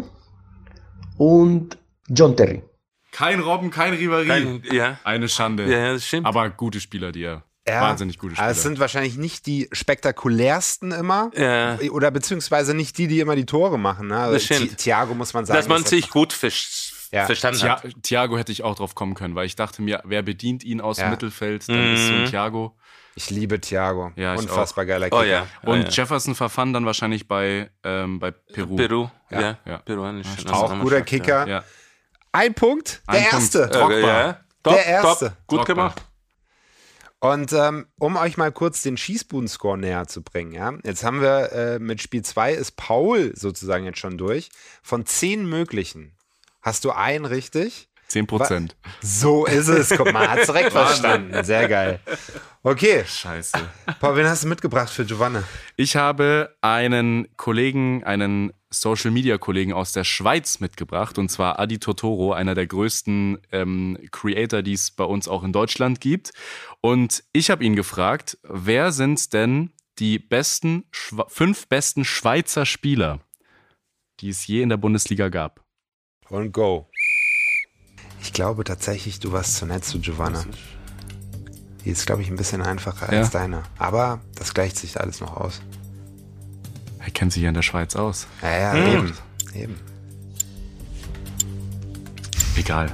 und John Terry. Kein Robben, kein Ribéry. Kein, ja. Eine Schande. ja, das stimmt. Aber gute Spieler, die er. Ja, Wahnsinnig gute Spieler. aber es sind wahrscheinlich nicht die spektakulärsten immer. Ja. Oder beziehungsweise nicht die, die immer die Tore machen. Ne? Also Das stimmt. Thi- Thiago muss man sagen. Dass man ist sich gut ver- Ja. verstanden Thia- hat. Thiago hätte ich auch drauf kommen können, weil ich dachte mir, wer bedient ihn aus Ja. dem Mittelfeld, dann ist so ein Mhm. Thiago. Ich liebe Thiago. Ja, ich Unfassbar geiler Kicker. Oh ja. Oh, Und ja. Jefferson Verfan dann wahrscheinlich bei, ähm, bei Peru. Peru, ja. Ja. Ja. Peruanisch. Auch guter Kicker. Ja. Ein Punkt, der Ein Punkt. erste. Drogba. Ja. Top, Der erste. Top. Gut Drogba. gemacht. Und ähm, um euch mal kurz den Schießbuden-Score näher zu bringen, ja, jetzt haben wir äh, mit Spiel zwei ist Paul sozusagen jetzt schon durch. Von zehn möglichen hast du einen richtig. zehn Prozent. So ist es. Guck mal, hat's direkt verstanden. Sehr geil. Okay, Scheiße. Paul, wen hast du mitgebracht für Giovanna? Ich habe einen Kollegen, einen Social-Media-Kollegen aus der Schweiz mitgebracht, und zwar Adi Totoro, einer der größten ähm, Creator, die es bei uns auch in Deutschland gibt. Und ich habe ihn gefragt, wer sind denn die besten, Schwa- fünf besten Schweizer Spieler, die es je in der Bundesliga gab? Und go. Ich glaube tatsächlich, du warst zu nett zu Giovanna. Die ist, glaube ich, ein bisschen einfacher Ja. als deine. Aber das gleicht sich alles noch aus. Er kennt sich ja in der Schweiz aus. Ja, ja, eben. eben. Egal.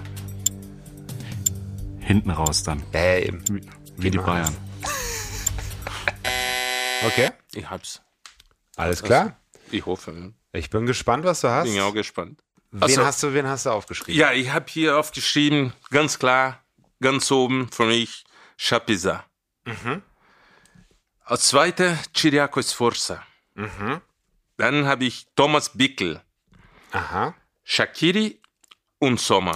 Hinten raus dann. Ja, ja, eben. Wie, wie Geht die mal Bayern. Okay, Ich hab's. alles klar. Ich hoffe. Ich bin gespannt, was du hast. Bin auch gespannt. Wen, Also- hast du, wen hast du aufgeschrieben? Ja, ich habe hier aufgeschrieben, ganz klar, ganz oben für mich, Chapiza. Mhm. Als zweiter, Chiriakos Forza. Mhm. Dann habe ich Thomas Bickel, Aha. Shaqiri und Sommer.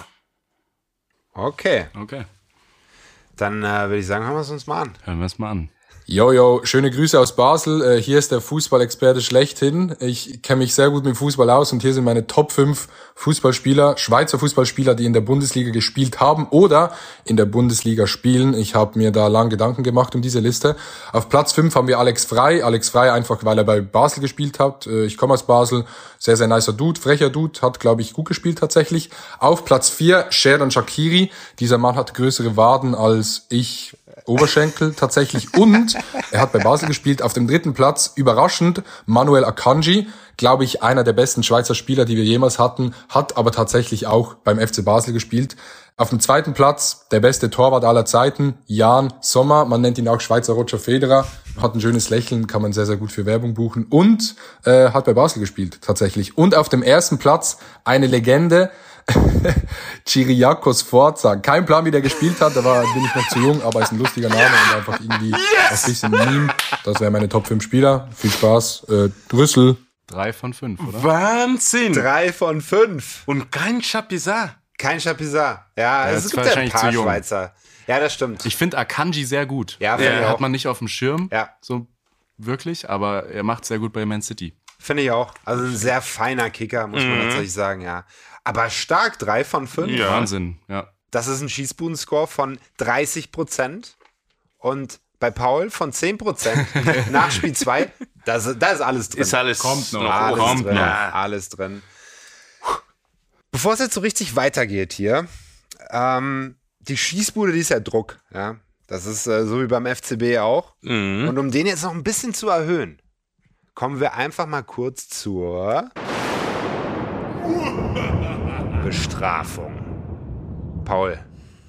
Okay. Okay, Dann äh, würde ich sagen, hören wir es uns mal an. hören wir es mal an. Jojo, schöne Grüße aus Basel. Äh, Hier ist der Fußballexperte schlechthin. Ich kenne mich sehr gut mit Fußball aus und hier sind meine Top fünf Fußballspieler, Schweizer Fußballspieler, die in der Bundesliga gespielt haben oder in der Bundesliga spielen. Ich habe mir da lang Gedanken gemacht um diese Liste. Auf Platz fünf haben wir Alex Frey. Alex Frey einfach, weil er bei Basel gespielt hat. Äh, Ich komme aus Basel. Sehr, sehr nicer Dude, frecher Dude. Hat, glaube ich, gut gespielt tatsächlich. Auf Platz vier Xherdan Shaqiri. Dieser Mann hat größere Waden als ich Oberschenkel tatsächlich und er hat bei Basel gespielt. Auf dem dritten Platz, überraschend, Manuel Akanji, glaube ich, einer der besten Schweizer Spieler, die wir jemals hatten, hat aber tatsächlich auch beim F C Basel gespielt. Auf dem zweiten Platz, der beste Torwart aller Zeiten, Jan Sommer, man nennt ihn auch Schweizer Roger Federer, hat ein schönes Lächeln, kann man sehr, sehr gut für Werbung buchen und äh, hat bei Basel gespielt tatsächlich. Und auf dem ersten Platz eine Legende, Chiriakos Forza. Kein Plan, wie der gespielt hat, da war, bin ich noch zu jung, aber ist ein lustiger Name und einfach irgendwie yes! ein bisschen Meme. Das wären meine Top fünf Spieler. Viel Spaß. Äh, Rüssel. Drei von fünf, oder? Wahnsinn! Drei von fünf. Und kein Chapiza. Kein Chapiza. Ja, Der es ist gibt ja ein wahrscheinlich paar zu jung. Schweizer. Ja, das stimmt. Ich finde Akanji sehr gut. Ja, finde Ja, ich auch. Hat man nicht auf dem Schirm, Ja. so wirklich, aber er macht sehr gut bei Man City. Finde ich auch. Also ein sehr feiner Kicker, muss man tatsächlich sagen, ja. Aber stark, drei von fünf. Ja. Wahnsinn, ja. Das ist ein Schießbuden-Score von dreißig Prozent. Und bei Paul von zehn Prozent. Nach Spiel zwei, da ist, da ist alles drin. Ist alles Kommt noch. alles Kommt drin. noch. Alles drin. Bevor es jetzt so richtig weitergeht hier, ähm, die Schießbude, die ist ja Druck. Ja? Das ist äh, so wie beim F C B auch. Mhm. Und um den jetzt noch ein bisschen zu erhöhen, kommen wir einfach mal kurz zur Bestrafung. Paul.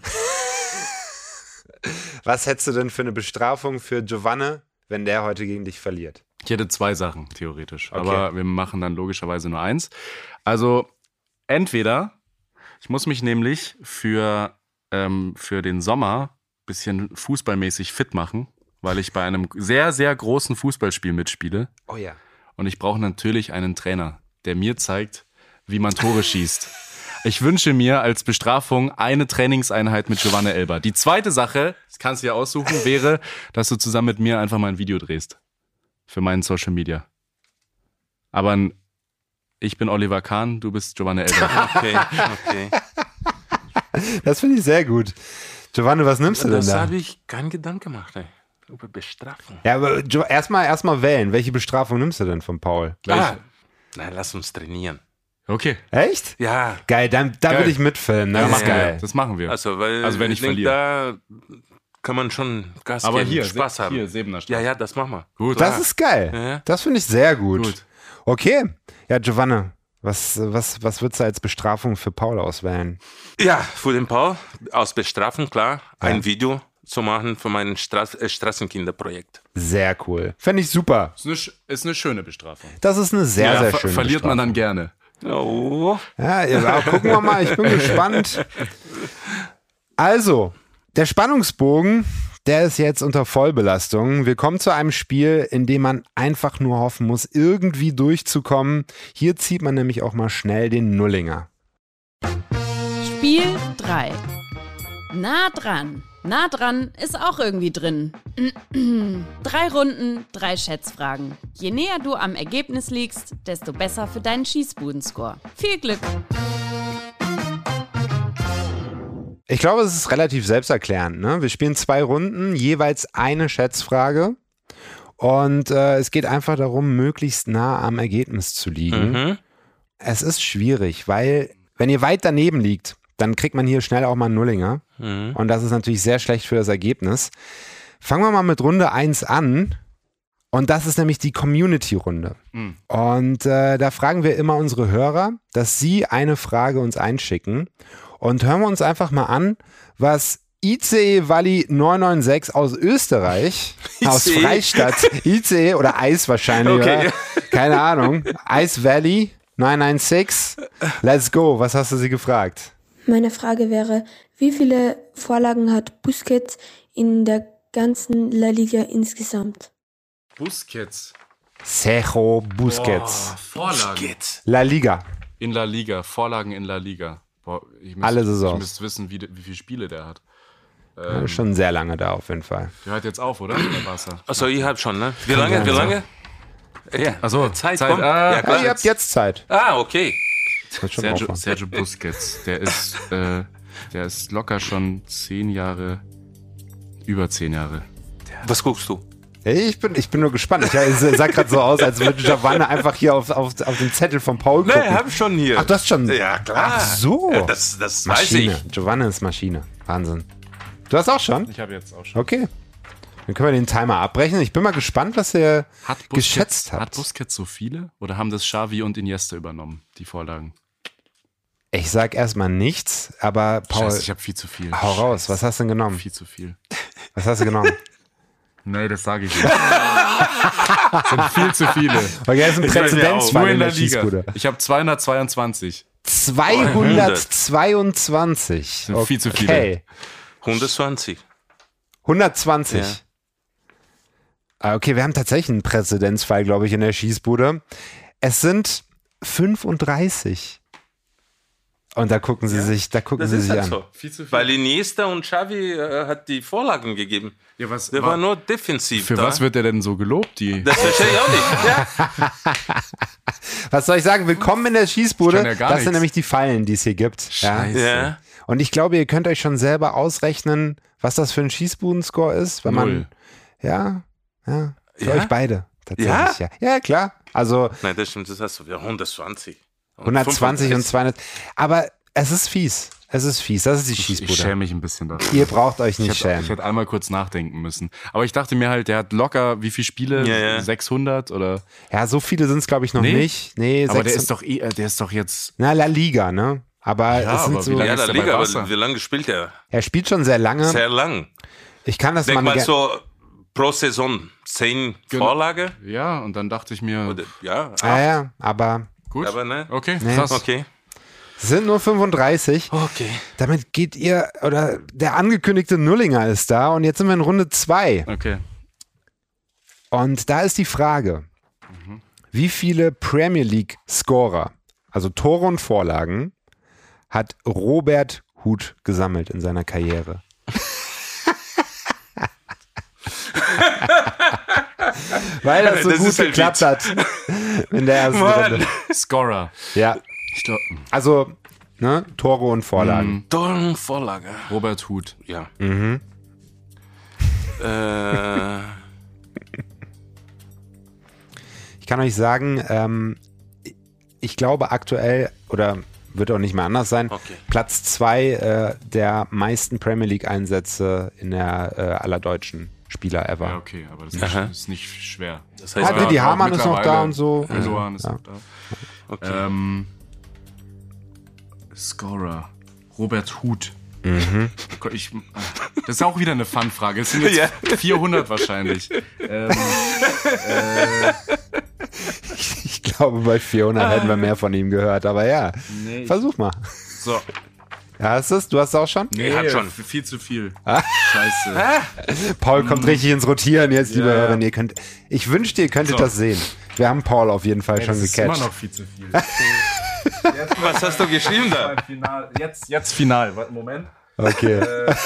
Was hättest du denn für eine Bestrafung für Giovanni, wenn der heute gegen dich verliert? Ich hätte zwei Sachen, theoretisch. Okay. Aber wir machen dann logischerweise nur eins. Also, entweder, ich muss mich nämlich für, ähm, für den Sommer ein bisschen fußballmäßig fit machen, weil ich bei einem sehr, sehr großen Fußballspiel mitspiele. Oh ja. Und ich brauche natürlich einen Trainer, der mir zeigt, wie man Tore schießt. Ich wünsche mir als Bestrafung eine Trainingseinheit mit Giovanni Elber. Die zweite Sache, das kannst du dir aussuchen, wäre, dass du zusammen mit mir einfach mal ein Video drehst. Für meinen Social Media. Aber ein, ich bin Oliver Kahn, du bist Giovanni Elber. Okay, okay. Das finde ich sehr gut. Giovanni, was nimmst du denn Das da? habe ich keinen Gedanken gemacht, ey. Über Bestrafung. Ja, aber Jo- erstmal erstmal wählen. Welche Bestrafung nimmst du denn von Paul? Ah, na, lass uns trainieren. Okay. Echt? Ja, Geil, dann, da Geil. würde ich mitfilmen. Das Ja, ist machen geil. wir. Das machen wir. also, weil Also, wenn ich denk, verliere. da kann man schon Gas Aber geben, hier, Spaß Se- haben. hier, Sebener Ja, ja, das machen wir. Gut. Das ist geil. Ja. Das finde ich sehr gut. Gut. Okay. Ja, Giovanni, was, was, was würdest du als Bestrafung für Paul auswählen? Ja, für den Paul, aus Bestrafung, klar, ein Video zu machen für mein Stra äh, Straßenkinderprojekt. Sehr cool. Fände ich super. Ist eine, sch- ist eine schöne Bestrafung. Das ist eine sehr, Ja, sehr ver- schöne verliert man Bestrafung. dann gerne. Oh. Ja, ja, gucken wir mal. Ich bin gespannt. Also, der Spannungsbogen, der ist jetzt unter Vollbelastung. Wir kommen zu einem Spiel, in dem man einfach nur hoffen muss, irgendwie durchzukommen. Hier zieht man nämlich auch mal schnell den Nullinger. Spiel drei. Nah dran. Nah dran ist auch irgendwie drin. Drei Runden, drei Schätzfragen. Je näher du am Ergebnis liegst, desto besser für deinen Schießbudenscore. Viel Glück! Ich glaube, es ist relativ selbsterklärend. Ne? Wir spielen zwei Runden, jeweils eine Schätzfrage. Und äh, es geht einfach darum, möglichst nah am Ergebnis zu liegen. Mhm. Es ist schwierig, weil wenn ihr weit daneben liegt, dann kriegt man hier schnell auch mal einen Nullinger. Mhm. Und das ist natürlich sehr schlecht für das Ergebnis. Fangen wir mal mit Runde eins an. Und das ist nämlich die Community-Runde. Mhm. Und äh, da fragen wir immer unsere Hörer, dass sie eine Frage uns einschicken. Und hören wir uns einfach mal an, was I C E Walli neun neun sechs aus Österreich, aus I C E? Freistadt. I C E oder Eis wahrscheinlich, Okay. oder? Keine Ahnung. Ice Valley neun neun sechs. Let's go. Was hast du sie gefragt? Meine Frage wäre, wie viele Vorlagen hat Busquets in der ganzen La Liga insgesamt? Busquets. Sergio Busquets. Boah, Vorlagen. La Liga. In La Liga. Vorlagen in La Liga. Boah, ich müsste, Alle Saisons. Ich müsste wissen, wie, wie viele Spiele der hat. Ja, Ähm, schon sehr lange da auf jeden Fall. der hört jetzt auf, oder? Der Barca. Also ich hab schon, ne? Wie lange, wie lange? Ja, Achso, Zeit, Zeit, komm. ah, ja, Ah, klar. ihr habt jetzt Zeit. Ah, okay. Das schon Sergio, aufhören. Sergio Busquets. Der ist, äh, der ist locker schon zehn Jahre, über zehn Jahre. Was guckst du? Ich bin, ich bin nur gespannt. Ich sah gerade so aus, als würde Giovanna einfach hier auf, auf, auf den Zettel von Paul gucken. Nee, hab ich schon hier. Ach, du hast schon. Ja, klar. Ach so. Ja, das das weiß Maschine. ich. Giovanna ist Maschine. Wahnsinn. Du hast auch schon? Ich habe jetzt auch schon. Okay. Dann können wir den Timer abbrechen. Ich bin mal gespannt, was ihr Hat Busquets, geschätzt habt. Hat Busquets so viele? Oder haben das Xavi und Iniesta übernommen, die Vorlagen? Ich sag erstmal nichts, aber Paul, Scheiße, ich habe viel zu viel. hau raus. Was hast du denn genommen? Viel zu viel. Was hast du genommen? Nee, das sage ich nicht. Das sind viel zu viele. Okay, das ist ein Ich weiß ja auch. Präzedenzfall Nur in in der der Liga. Schießbude. Ich habe zweihundertzweiundzwanzig. zweihundertzweiundzwanzig. Sind viel zu viele. Okay. hundertzwanzig. hundertzwanzig. Ja. Ah, okay, wir haben tatsächlich einen Präzedenzfall, glaube ich, in der Schießbude. Es sind fünfunddreißig. Und da gucken sie sich, da gucken Das sie ist sich halt an. so. Viel zu viel. Weil Iniesta und Xavi äh, hat die Vorlagen gegeben. Ja, was, Der wa- war nur defensiv für da. was wird er denn so gelobt? Die Das verstehe ich auch nicht. Ja. Was soll ich sagen? Willkommen in der Schießbude. Ich kann ja gar Das sind nichts. nämlich die Fallen, die es hier gibt. Ja. Scheiße. Ja. Und ich glaube, ihr könnt euch schon selber ausrechnen, was das für ein Schießbudenscore ist, wenn man. Null. Ja, ja. Für Ja? euch beide. Tatsächlich, ja. Ja, klar. Also Nein, das stimmt, das hast du. Ja, hundertzwanzig. Und hundertzwanzig und fünfunddreißig. zweihundert. Aber es ist fies. Es ist fies. Das ist die Ich, ich Schießbude. schäme mich ein bisschen dafür. Ihr braucht euch Ich nicht hätte, schämen. ich hätte einmal kurz nachdenken müssen. Aber ich dachte mir halt, der hat locker wie viele Spiele? Ja, ja. sechshundert oder? Ja, so viele sind es, glaube ich, noch Nee? nicht. Nee, Aber der sechs- ist doch eh, äh, der ist doch jetzt. Na, La Liga, ne? Aber Ja, es sind aber so. wie lange Ja, ist der der bei Liga, Barca? aber wie lange spielt er? Er spielt schon sehr lange. Sehr lang. Ich kann das Denk mal. mal ge- so pro Saison zehn Genau. Vorlage. Ja, und dann dachte ich mir, Oder, ja, Ja, ja, aber gut. aber ne. Okay, Nee. krass. Okay. es sind nur fünfunddreißig. Okay. Damit geht ihr, oder der angekündigte Nullinger ist da und jetzt sind wir in Runde zwei. Okay. Und da ist die Frage, Mhm. wie viele Premier League Scorer, also Tore und Vorlagen, hat Robert Huth gesammelt in seiner Karriere? Weil das so Das gut ist halt geklappt hat in der ersten Mann. Runde. Scorer. Ja, Ich glaub, also ne, Tore und Vorlagen. Dorn Vorlage. Robert Huth. Ja. Mhm. Äh, Ich kann euch sagen, ähm, ich glaube aktuell, oder wird auch nicht mehr anders sein, Okay. Platz zwei äh, der meisten Premier League Einsätze in der äh, aller deutschen Spieler ever. Ja, okay, aber das ist, Aha. nicht, ist nicht schwer. das Ah, heißt, Didi ja, Hamann ist noch da mittlerweile- und so. Erdogan ist Ja. noch da. okay. Ähm, Scorer. Robert Huth. Mhm. Ich, das ist auch wieder eine Fun-Frage. Es sind jetzt Ja. vierhundert wahrscheinlich. Ähm, Ich glaube, bei vierhundert hätten wir mehr von ihm gehört, aber ja. nee, ich- Versuch mal. so. Ja, hast du es? Du hast es auch schon? Nee, Ich hab schon. viel zu viel. Ah. Scheiße. Paul kommt richtig ins Rotieren jetzt, liebe Ja. Hörer. Ihr könnt, ich wünschte, ihr könntet So. das sehen. Wir haben Paul auf jeden Fall schon das ist immer gecatcht. noch viel zu viel. Was hast du geschrieben da? Final. Jetzt, jetzt final. Warte, Moment. Okay.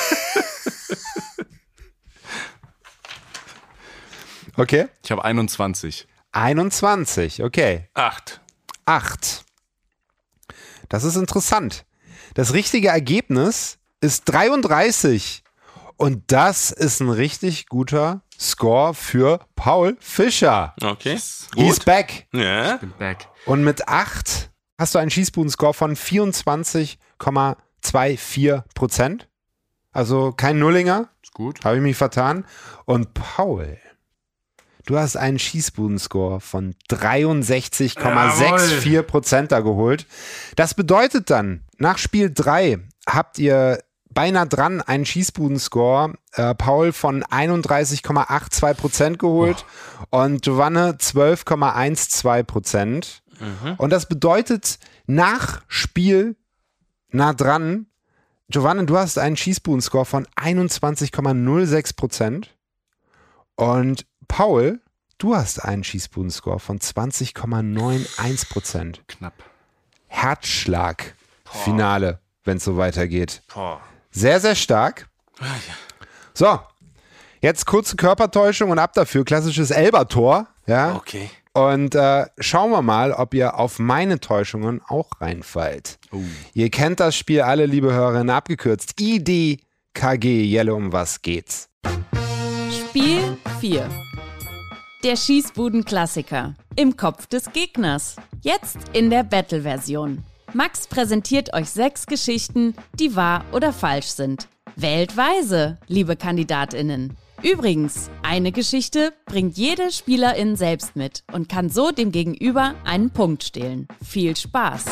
Okay. Ich habe einundzwanzig. einundzwanzig, okay. Acht. acht. Das ist interessant. Das richtige Ergebnis ist dreiunddreißig. Und das ist ein richtig guter Score für Paul Fischer. Okay. He's Gut. back. Ja. Bin back. Und mit acht hast du einen Schießbuden-Score von vierundzwanzig Komma vierundzwanzig Prozent. Also kein Nullinger, Ist gut. habe ich mich vertan. Und Paul, du hast einen Schießbuden-Score von dreiundsechzig Komma vierundsechzig Prozent da geholt. Das bedeutet dann, nach Spiel drei habt ihr beinahe dran, einen Schießbuden-Score. Äh, Paul von einunddreißig Komma zweiundachtzig Prozent geholt oh. und Giovanni zwölf Komma zwölf Prozent. Mhm. Und das bedeutet, nach Spiel nah dran, Giovanni, du hast einen Schießbuden-Score von einundzwanzig Komma null sechs Prozent und Paul, du hast einen Schießbuden-Score von zwanzig Komma einundneunzig Prozent. Knapp. Herzschlag-Finale, wenn es so weitergeht. Boah. Sehr, sehr stark. Ah, ja. So, jetzt kurze Körpertäuschung und ab dafür. Klassisches Elber-Tor. Ja? Okay. Und äh, schauen wir mal, ob ihr auf meine Täuschungen auch reinfallt. Oh. Ihr kennt das Spiel alle, liebe Hörerinnen, abgekürzt. I D K G, Jelle, um was geht's? Spiel vier. Der Schießbuden-Klassiker. Im Kopf des Gegners. Jetzt in der Battle-Version. Max präsentiert euch sechs Geschichten, die wahr oder falsch sind. Wählt weise, liebe KandidatInnen. Übrigens, eine Geschichte bringt jede Spielerin selbst mit und kann so dem Gegenüber einen Punkt stehlen. Viel Spaß!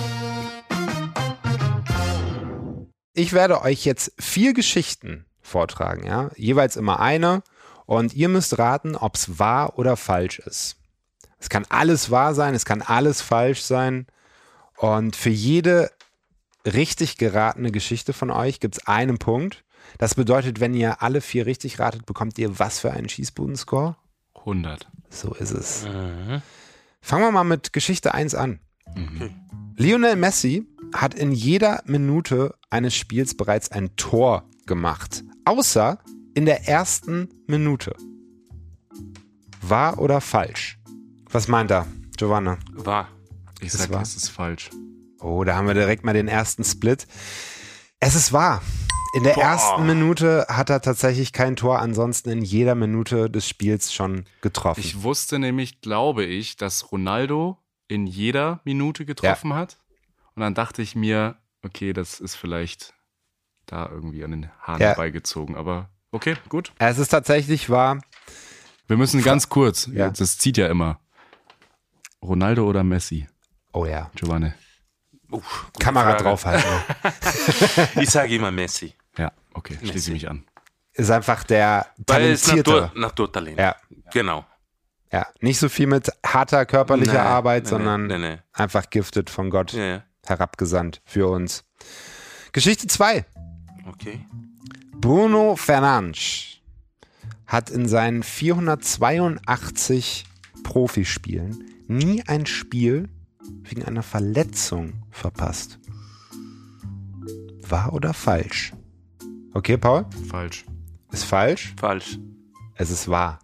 Ich werde euch jetzt vier Geschichten vortragen, ja, jeweils immer eine, und ihr müsst raten, ob es wahr oder falsch ist. Es kann alles wahr sein, es kann alles falsch sein. Und für jede richtig geratene Geschichte von euch gibt es einen Punkt. Das bedeutet, wenn ihr alle vier richtig ratet, bekommt ihr was für einen Schießbuden-Score? hundert. So ist es. Mhm. Fangen wir mal mit Geschichte eins an. Mhm. Lionel Messi hat in jeder Minute eines Spiels bereits ein Tor gemacht. Außer in der ersten Minute. Wahr oder falsch? Was meint er, Giovanni? Wahr. Ich Ist sag, wahr? es ist falsch. Oh, da haben wir direkt mal den ersten Split. Es ist wahr. In der Boah. ersten Minute hat er tatsächlich kein Tor, ansonsten in jeder Minute des Spiels schon getroffen. Ich wusste nämlich, glaube ich, dass Ronaldo in jeder Minute getroffen ja. hat. Und dann dachte ich mir, okay, das ist vielleicht da irgendwie an den Haaren ja. herbeigezogen. Aber okay, gut. Es ist tatsächlich wahr. Wir müssen ganz kurz, ja. das zieht ja immer. Ronaldo oder Messi? Oh ja. Giovanni. Uff, Kamera Frage. draufhalten. Ich sage immer Messi. Ja, okay, schließe mich an. Ist einfach der Weil es talentierte. Natur, Naturtalent. Ja. Genau. Ja, nicht so viel mit harter körperlicher Nee, Arbeit, nee, sondern nee, nee. einfach gifted von Gott Ja, ja. herabgesandt für uns. Geschichte zwei. Okay. Bruno Fernandes hat in seinen vierhundertzweiundachtzig Profispielen nie ein Spiel wegen einer Verletzung verpasst. Wahr oder falsch? Okay, Paul? Falsch. Ist falsch? Falsch. Es ist wahr.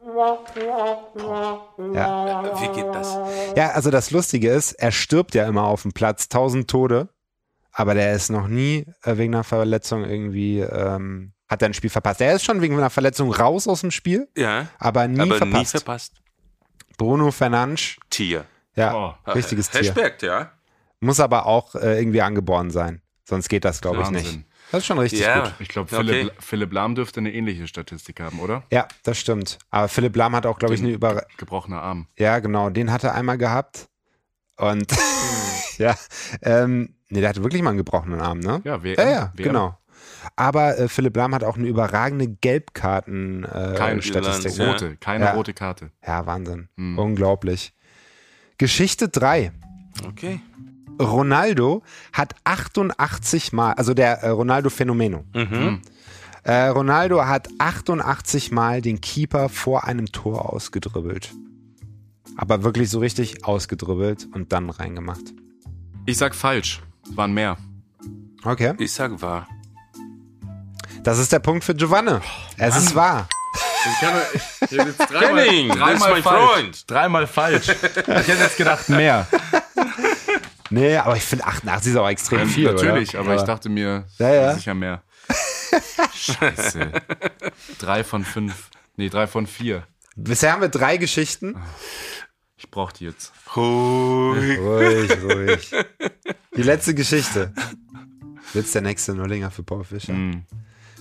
Ja. Wie geht das? Ja, also das Lustige ist, er stirbt ja immer auf dem Platz, tausend Tode, aber der ist noch nie äh, wegen einer Verletzung irgendwie, ähm, hat er ein Spiel verpasst. Er ist schon wegen einer Verletzung raus aus dem Spiel, Ja. aber nie aber verpasst. nie verpasst. Bruno Fernandes, Tier. ja, Oh. richtiges Tier. Respekt, ja. Muss aber auch äh, irgendwie angeboren sein, sonst geht das, glaube ich, Wahnsinn. nicht. Das ist schon richtig Ja. gut. Ich glaube, Okay. Philipp, Philipp Lahm dürfte eine ähnliche Statistik haben, oder? Ja, das stimmt. Aber Philipp Lahm hat auch, glaube ich, eine Über... Gebrochener Arm. Ja, genau, den hat er einmal gehabt. Und ja, ähm, nee, der hatte wirklich mal einen gebrochenen Arm, ne? Ja, W M. Ja, ja, W M. genau. Aber äh, Philipp Lahm hat auch eine überragende Gelbkarten-Statistik. Ja. Rote, keine Ja. rote Karte. ja, Wahnsinn. Hm. Unglaublich. Geschichte drei. Okay. Ronaldo hat achtundachtzig Mal, also der äh, Ronaldo Fenomeno. Mhm. Äh, Ronaldo hat achtundachtzig Mal den Keeper vor einem Tor ausgedribbelt. Aber wirklich so richtig ausgedribbelt und dann reingemacht. Ich sag falsch. Es waren mehr. Okay. Ich sag wahr. Das ist der Punkt für Giovanni. Es ist wahr. Ich kann, ich, ich jetzt Henning, das ist mein Freund. Dreimal falsch. Ich hätte jetzt gedacht mehr. Nee, aber ich finde achtundachtzig ist auch extrem viel, Natürlich, oder? aber ich dachte mir, Ja, ja. sicher mehr. Scheiße. Drei von fünf. Nee, drei von vier. Bisher haben wir drei Geschichten. Ich brauch die jetzt. Hui. Ruhig, ruhig. Die letzte Geschichte. Wird's der nächste Nullinger für Paul Fischer? Mhm.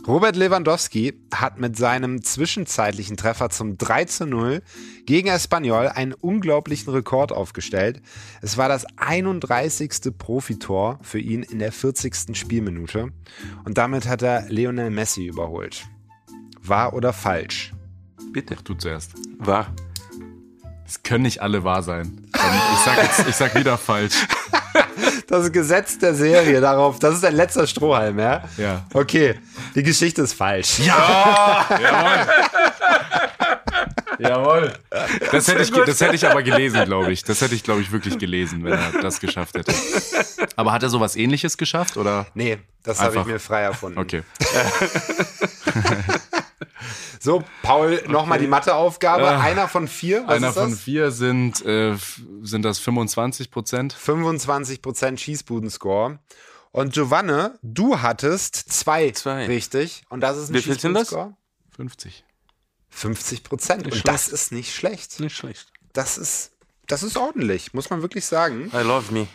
Robert Lewandowski hat mit seinem zwischenzeitlichen Treffer zum drei zu null gegen Espanyol einen unglaublichen Rekord aufgestellt. Es war das einunddreißigste Profitor für ihn in der vierzigsten Spielminute und damit hat er Lionel Messi überholt. Wahr oder falsch? Bitte. Du zuerst. Wahr. Es können nicht alle wahr sein. Ich sag, jetzt, ich sag wieder falsch. Das Gesetz der Serie darauf, das ist dein letzter Strohhalm, ja? Ja. Okay, die Geschichte ist falsch. Ja! Jawohl! Jawohl! Das hätte, ich, das hätte ich aber gelesen, glaube ich. Das hätte ich, glaube ich, wirklich gelesen, wenn er das geschafft hätte. Aber hat er sowas Ähnliches geschafft, oder? Nee, das habe ich mir frei erfunden. Okay. So, Paul, nochmal die Matheaufgabe. Äh, Einer von vier, was Einer ist das? von vier sind, äh, sind das fünfundzwanzig Prozent. fünfundzwanzig Prozent Schießbuden-Score. Und Giovanne, du hattest zwei, Zwei. richtig. Und das ist ein Wie viel sind das? Schießbuden-Score? fünfzig. fünfzig Prozent. Und Nicht das ist nicht schlecht. Nicht schlecht. Das ist, das ist ordentlich, muss man wirklich sagen. I love me.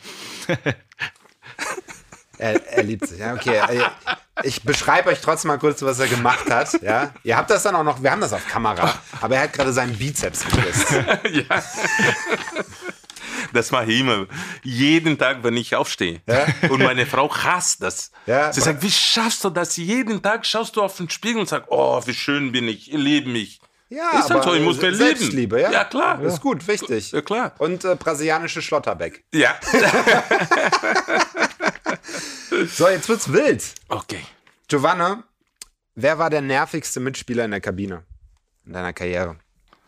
Er, er liebt sich. Ja, okay. Ich beschreibe euch trotzdem mal kurz, was er gemacht hat. Ja? Ihr habt das dann auch noch, wir haben das auf Kamera, aber er hat gerade seinen Bizeps geküsst. Ja. Das mache ich immer. Jeden Tag, wenn ich aufstehe. Ja? Und meine Frau hasst das. Ja, Sie sagt, wie schaffst du das? Jeden Tag schaust du auf den Spiegel und sagst, oh, wie schön bin ich, ich liebe mich. Ja, ist halt so, ich muss mir lieben. Selbstliebe, ja? Ja, klar. Das ist gut, wichtig. Ja, klar. Und äh, brasilianische Schlotterbeck. Ja. So, jetzt wird's wild. Okay. Giovanna, wer war der nervigste Mitspieler in der Kabine in deiner Karriere?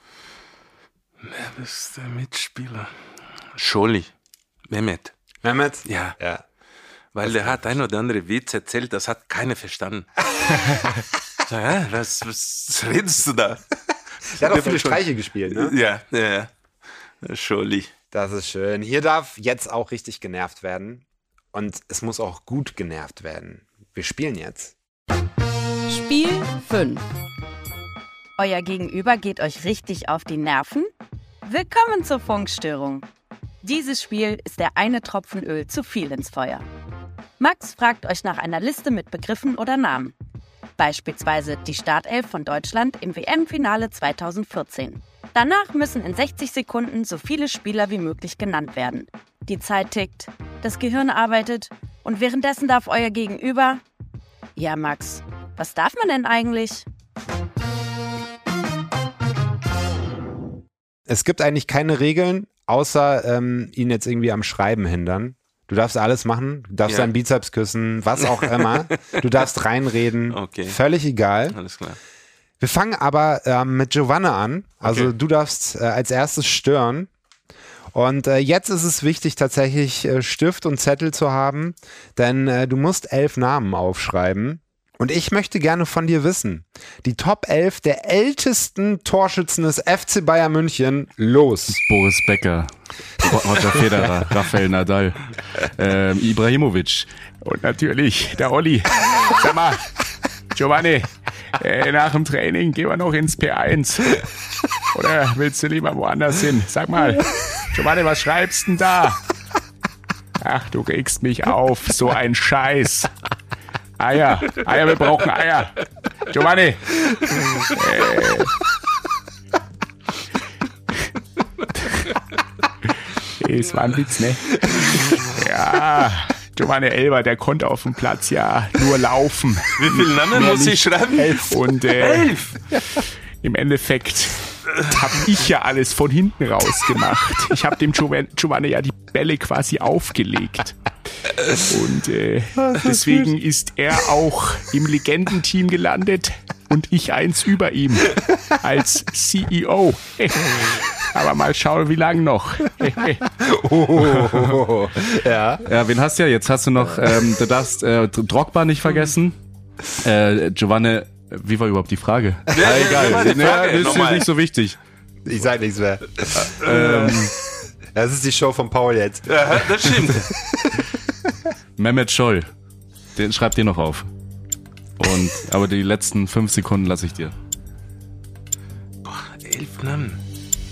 Wer ist der Mitspieler? Scholi. Mehmet. Mehmet? Ja. Ja. Weil der hat ein oder andere Witz erzählt, das hat keiner verstanden. So, ja, was, was redest du da? Der hat auch viele Streiche gespielt, ne? Ja, ja, ja. Scholi. Das ist schön. Hier darf jetzt auch richtig genervt werden. Und es muss auch gut genervt werden. Wir spielen jetzt. Spiel fünf. Euer Gegenüber geht euch richtig auf die Nerven? Willkommen zur Funkstörung. Dieses Spiel ist der eine Tropfen Öl zu viel ins Feuer. Max fragt euch nach einer Liste mit Begriffen oder Namen. Beispielsweise die Startelf von Deutschland im W M-Finale zweitausendvierzehn. Danach müssen in sechzig Sekunden so viele Spieler wie möglich genannt werden. Die Zeit tickt, das Gehirn arbeitet und währenddessen darf euer Gegenüber... Ja, Max, was darf man denn eigentlich? Es gibt eigentlich keine Regeln, außer ähm, ihn jetzt irgendwie am Schreiben hindern. Du darfst alles machen, du darfst Ja. deinen Bizeps küssen, was auch immer. Du darfst reinreden, Okay. völlig egal. Alles klar. Wir fangen aber ähm, mit Giovanna an. Also Okay. du darfst äh, als erstes stören. Und äh, jetzt ist es wichtig, tatsächlich äh, Stift und Zettel zu haben, denn äh, du musst elf Namen aufschreiben. Und ich möchte gerne von dir wissen, die Top elf der ältesten Torschützen des F C Bayern München, los. Boris Becker, Roger Federer, Rafael Nadal, ähm, Ibrahimovic. Und natürlich der Olli. Sag mal, Giovanni, äh, nach dem Training gehen wir noch ins P eins. Oder willst du lieber woanders hin? Sag mal, Giovanni, was schreibst denn da? Ach, du regst mich auf, so ein Scheiß. Eier, Eier, wir brauchen Eier. Giovanni. Äh. Es war ein Witz, ne? Ja, Giovanni Elber, der konnte auf dem Platz ja nur laufen. Wie viele Namen Mehr muss ich nicht. schreiben? Elf. Und äh, Elf? im Endeffekt habe ich ja alles von hinten raus gemacht. Ich habe dem Giov- Giovanni ja die Bälle quasi aufgelegt. Und äh, deswegen ist er auch im Legendenteam gelandet und ich eins über ihm als C E O. Aber mal schauen, wie lang noch. Oh, ja. Ja, wen hast du ja jetzt? Hast du noch, ähm, du darfst äh, Drogba nicht vergessen. Äh, Giovanni, wie war überhaupt die Frage? Ja, wie war die Frage? Naja, das ist Nochmal. nicht so wichtig. Ich sag nichts mehr. Ähm, Das ist die Show von Paul jetzt. Ja, das stimmt. Mehmet Scholl, den schreib dir noch auf. Und aber die letzten fünf Sekunden lasse ich dir. Boah, elf Namen.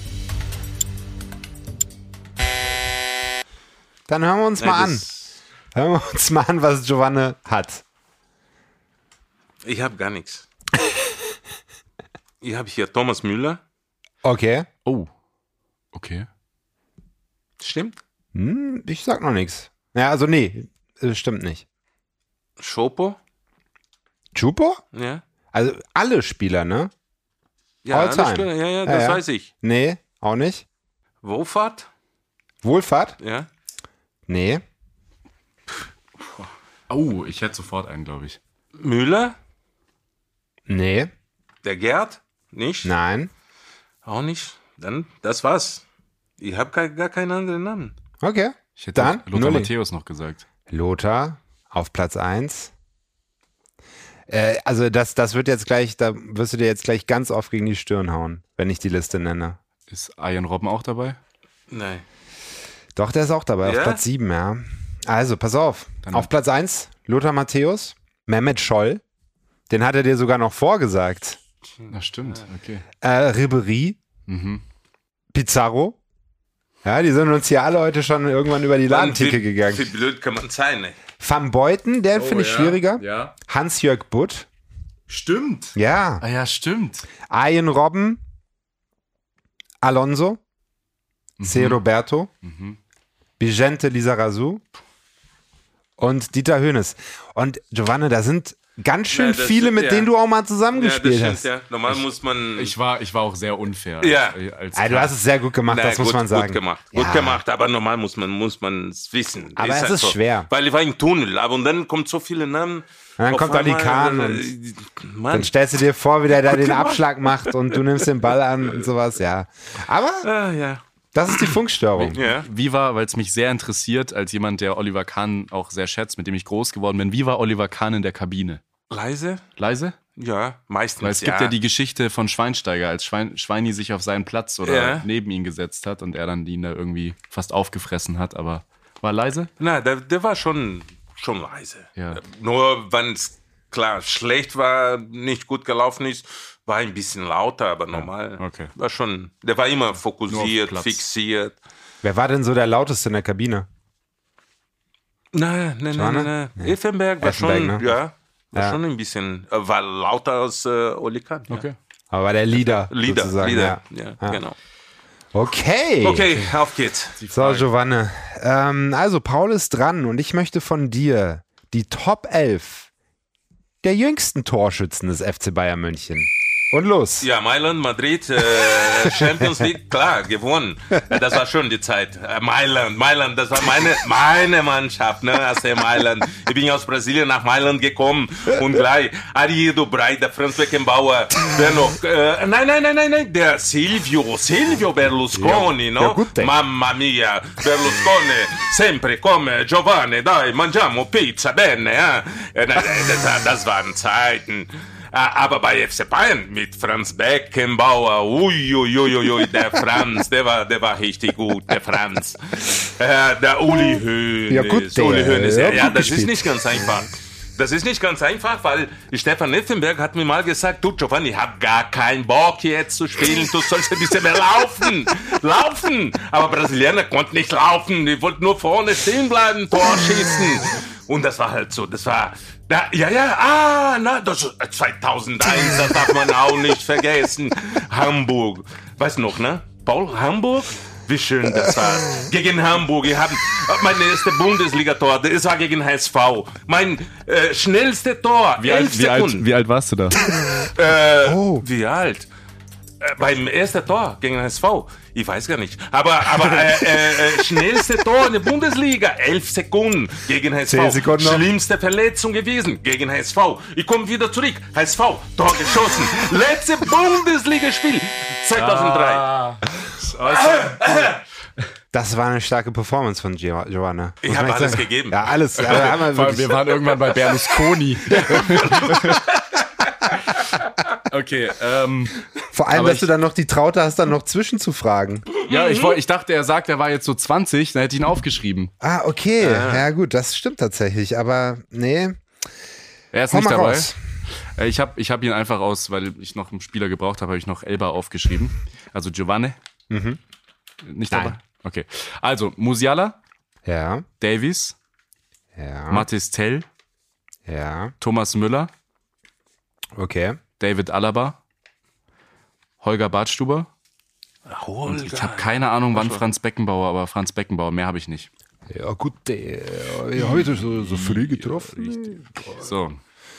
Dann hören wir uns mal Ja, an. das- Hören wir uns mal an, was Giovanni hat. Ich habe gar nichts. Ich habe hier Thomas Müller. Okay. Oh. Okay. Stimmt. Hm, ich sag noch nichts. Ja, also nee, das stimmt nicht. Schopo. Chupo? Ja. Also alle Spieler, ne? Ja, All alle time. Spieler, ja, ja, das Ja, ja. weiß ich. Nee, auch nicht. Wohlfahrt? Wohlfahrt? Ja. Nee. Oh, ich hätte sofort einen, glaube ich. Müller? Nee. Der Gerd? Nicht? Nein. Auch nicht. Dann, das war's. Ich habe gar, gar keinen anderen Namen. Okay. Ich hätte Dann Lothar Nulli. Matthäus noch gesagt. Lothar auf Platz eins. Äh, also das, das wird jetzt gleich, da wirst du dir jetzt gleich ganz oft gegen die Stirn hauen, wenn ich die Liste nenne. Ist Arjen Robben auch dabei? Nein. Doch, der ist auch dabei, Ja? auf Platz sieben, ja. Also, pass auf. Dann- auf Platz eins Lothar Matthäus, Mehmet Scholl, den hat er dir sogar noch vorgesagt. Na stimmt, okay. Äh, Ribéry, Mhm. Pizarro. Ja, die sind uns hier alle heute schon irgendwann über die Ladentheke wie, gegangen. Wie blöd kann man sein, ne? Van Beuten, der Oh, finde ich ja, schwieriger. Ja. Hans-Jörg Butt. Stimmt. Ja. Ah ja, stimmt. Arjen Robben, Alonso, Mhm. C. Roberto, Mhm. Vicente Lizarazu und Dieter Hoeneß. Und Giovanni, da sind ganz schön Ja, das viele, stimmt, mit ja. denen du auch mal Ja, das zusammengespielt stimmt, hast. ja. Normal muss man... Ich war, ich war auch sehr unfair. Ja. Als, als Also, du hast es sehr gut gemacht, Na, das muss gut, man sagen. Gut gemacht, Ja. gut gemacht, aber normal muss man muss man es wissen. Aber es halt ist schwer. Weil ich war im Tunnel, aber und dann kommt so viele Namen. Und dann auf kommt Ali einmal, Kahn äh, und Mann. dann stellst du dir vor, wie der da Gut den gemacht. Abschlag macht und du nimmst den Ball an und sowas, ja. Aber Ah, ja. das ist die Funkstörung. Ja. Wie war, weil es mich sehr interessiert, als jemand, der Oliver Kahn auch sehr schätzt, mit dem ich groß geworden bin, wie war Oliver Kahn in der Kabine? Leise? Leise? Ja, meistens. Weil es gibt ja die Geschichte von Schweinsteiger, als Schwein, Schweini sich auf seinen Platz oder Ja. neben ihn gesetzt hat und er dann ihn da irgendwie fast aufgefressen hat, aber war leise? Na, der, der war schon, schon leise. Ja. Nur wenn es klar schlecht war, nicht gut gelaufen ist, war ein bisschen lauter, aber normal. okay. War schon, der war immer Nur auf fokussiert, Platz. fixiert. Wer war denn so der lauteste in der Kabine? Nein, nein, Schwane? nein, nein. Effenberg war Effenberg, schon, ne? ja, war Ja. schon ein bisschen, äh, war lauter als äh, Oli Kahn. Ja. Okay. Aber war der Leader, Lieder, sozusagen. Lieder, Ja. ja, Ja. genau. Okay. Okay, auf geht's. So, Giovanni. Ähm, also, Paul ist dran und ich möchte von dir die Top elf der jüngsten Torschützen des F C Bayern München. Und los. Ja, Mailand, Madrid, äh, Champions League, klar, gewonnen. Äh, Das war schon die Zeit. Äh, Mailand, Mailand, das war meine, meine Mannschaft, ne, A C Mailand. Ich bin aus Brasilien nach Mailand gekommen und gleich Arido Breit, der Franz Beckenbauer, wer noch, äh, nein, nein, nein, nein, nein, der Silvio, Silvio Berlusconi, Ja, no? ja, gut, ey. Mamma mia, Berlusconi, sempre come Giovanni, dai, mangiamo pizza, bene, ja. Äh, nein, das, das waren Zeiten. Aber bei F C Bayern mit Franz Beckenbauer, uiuiuiui, der Franz, der war, der war richtig gut, der Franz. Äh, der Uli Hoeneß, Ja, gut, der, Uli Hoeneß, ja, ja, ja, gut das gespielt. ist nicht ganz einfach. Das ist nicht ganz einfach, weil Stefan Effenberg hat mir mal gesagt, du Giovanni, ich hab gar keinen Bock jetzt zu spielen, du sollst ein bisschen mehr laufen, laufen. Aber Brasilianer konnten nicht laufen, die wollten nur vorne stehen bleiben, Tor schießen. Und das war halt so, das war, ja, ja, ja, ah, na, das ist zweitausendeins, das darf man auch nicht vergessen. Hamburg, weißt du noch, ne? Paul, Hamburg? Wie schön das war. Gegen Hamburg. Ich habe mein erstes Bundesliga-Tor. Das war gegen H S V. Mein äh, schnellstes Tor. Wie elf alt, wie, alt, Sekunden. wie alt warst du da? Äh, Oh. Wie alt? Äh, beim ersten Tor gegen H S V. Ich weiß gar nicht. Aber, aber äh, äh, schnellste Tor in der Bundesliga. Elf Sekunden gegen H S V. Zehn Sekunden noch. Schlimmste Verletzung gewesen gegen H S V. Ich komme wieder zurück. H S V, Tor geschossen. Letzte Bundesligaspiel. zweitausenddrei. Ah. Das war eine starke Performance von Gio- Giovanna. Ich Muss habe man alles sagen. gegeben. Ja, alles. Ja, da haben wir Vor allem, wirklich- wir waren irgendwann bei Berlusconi. Okay, ähm, Vor allem, aber dass ich- du dann noch die Traute hast, dann noch zwischenzufragen. ja, ich, wollt, ich dachte, er sagt, er war jetzt so zwanzig, dann hätte ich ihn aufgeschrieben. Ah, okay. Ja, gut, das stimmt tatsächlich. Aber nee. Er ist Hau nicht mal dabei. raus. Äh, Ich habe ich hab ihn einfach aus, weil ich noch einen Spieler gebraucht habe, habe ich noch Elba aufgeschrieben. Also Giovanni. Mhm. Nicht Nein. dabei? Okay. Also Musiala, Ja, Davies, ja, Mathis Tell, ja, Thomas Müller, Okay. David Alaba, Holger Badstuber. Und ich habe keine Ahnung, wann Franz Beckenbauer, aber Franz Beckenbauer, mehr habe ich nicht. Ja gut, der heute so, so früh getroffen. So.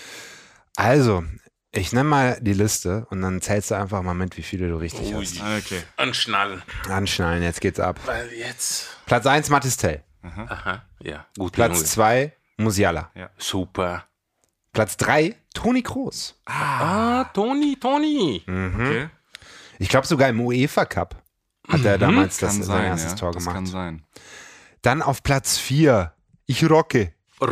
Also, ich nenne mal die Liste und dann zählst du einfach mal mit, wie viele du richtig Ui. hast. Okay. Anschnallen. Anschnallen, jetzt geht's ab. Weil jetzt. Platz eins, Mathis Tell. Aha. Aha, ja, gut. Platz zwei, Musiala. Ja. Super. Platz drei, Toni Kroos. Ah, Toni, Toni. Mhm. Okay. Ich glaube sogar im UEFA Cup hat er damals das Kann sein sein, erstes ja. Tor Das gemacht. kann sein. Dann auf Platz vier, ich rocke.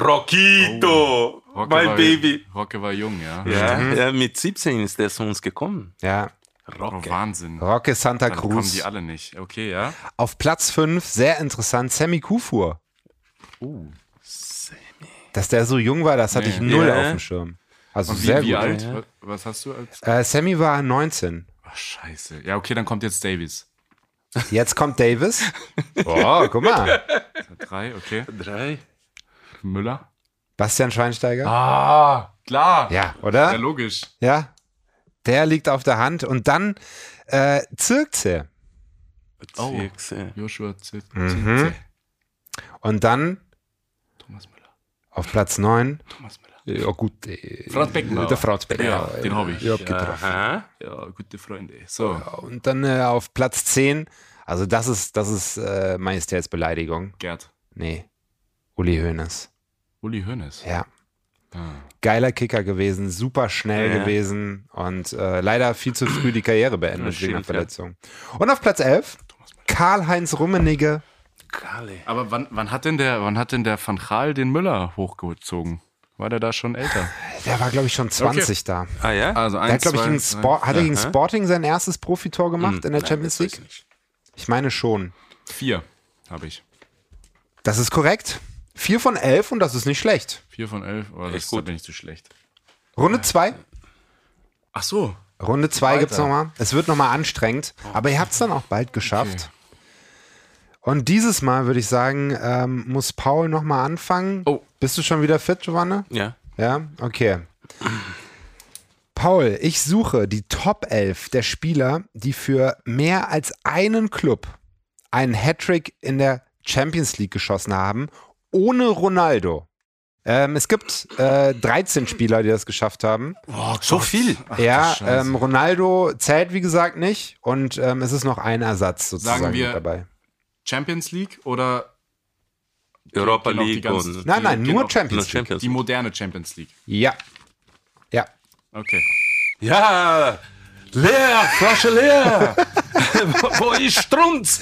Rockito, Oh, Rocke mein war, Baby. Rocke war jung, ja. Ja, Mhm. ja, mit siebzehn ist der zu uns gekommen. Ja, Oh, Wahnsinn. Rocke Santa Dann kommen Cruz. die alle nicht. Okay, ja. Auf Platz fünf, sehr interessant, Sammy Kufur. Uh. Dass der so jung war, das hatte Nee. ich null Ja. auf dem Schirm. Also Und wie, sehr wie gut. alt? Ja. Was, was hast du als... Äh, Sammy war neunzehn. Ach, scheiße. Ja, okay, dann kommt jetzt Davies. Jetzt kommt Davis. Oh, guck mal. Drei, okay. Drei. Müller. Bastian Schweinsteiger. Ah, klar. Ja, oder? Ja, logisch. Ja. Der liegt auf der Hand. Und dann äh, Zirkze. Oh. Zirkse. Joshua Z. Mhm. Und dann Thomas Müller. auf Platz neun. Thomas Müller. Ja, gut. Äh, Franz Beckenbauer. Der Franz Beckenbauer. Ja, den habe ich. Ich hab getroffen. Aha. Ja, gute Freunde. So. Und dann äh, auf Platz zehn. Also das ist, das ist äh, Majestätsbeleidigung. Gerd. Nee. Uli Hoeneß. Uli Hoeneß. Ja. Ah. Geiler Kicker gewesen, super schnell Ja. gewesen und äh, leider viel zu früh die Karriere beendet Das wegen der stimmt, ja. Verletzung. Und auf Platz elf, Karl-Heinz Rummenigge. Kalle. Aber wann, wann, hat denn der, wann hat denn der Van Gaal den Müller hochgezogen? War der da schon älter? Der war, glaube ich, schon zwanzig da. Ah ja? Also Der hat, eins, glaube ich, zwei, gegen drei. Sport, hat er gegen Aha. Sporting sein erstes Profitor gemacht in der Nein, Champions das weiß League? ich nicht. Ich meine schon. Vier habe ich. Das ist korrekt. Vier von elf und das ist nicht schlecht. Vier von elf. Oh, das Echt ist gut. da bin ich zu schlecht. Runde zwei. Ach so. Runde zwei Weiter. gibt es nochmal. Es wird nochmal anstrengend, aber ihr habt es dann auch bald geschafft. Und dieses Mal würde ich sagen, ähm, muss Paul nochmal anfangen. Oh. Bist du schon wieder fit, Giovanni? Ja. Ja, okay. Paul, ich suche die Top elf der Spieler, die für mehr als einen Club einen Hattrick in der Champions League geschossen haben, ohne Ronaldo. Ähm, es gibt äh, dreizehn Spieler, die das geschafft haben. Oh, So viel. ja, du Scheiße. ähm, Ronaldo zählt wie gesagt nicht und ähm, es ist noch ein Ersatz sozusagen Sagen wir- mit dabei. Champions League oder Europa gehen auch die League ganzen- und Nein, nein, gehen nur auch- Champions nur League. Champions die League. moderne Champions League? Ja. Ja. Okay. Ja, leer, Flasche leer. Wo ist Strunz?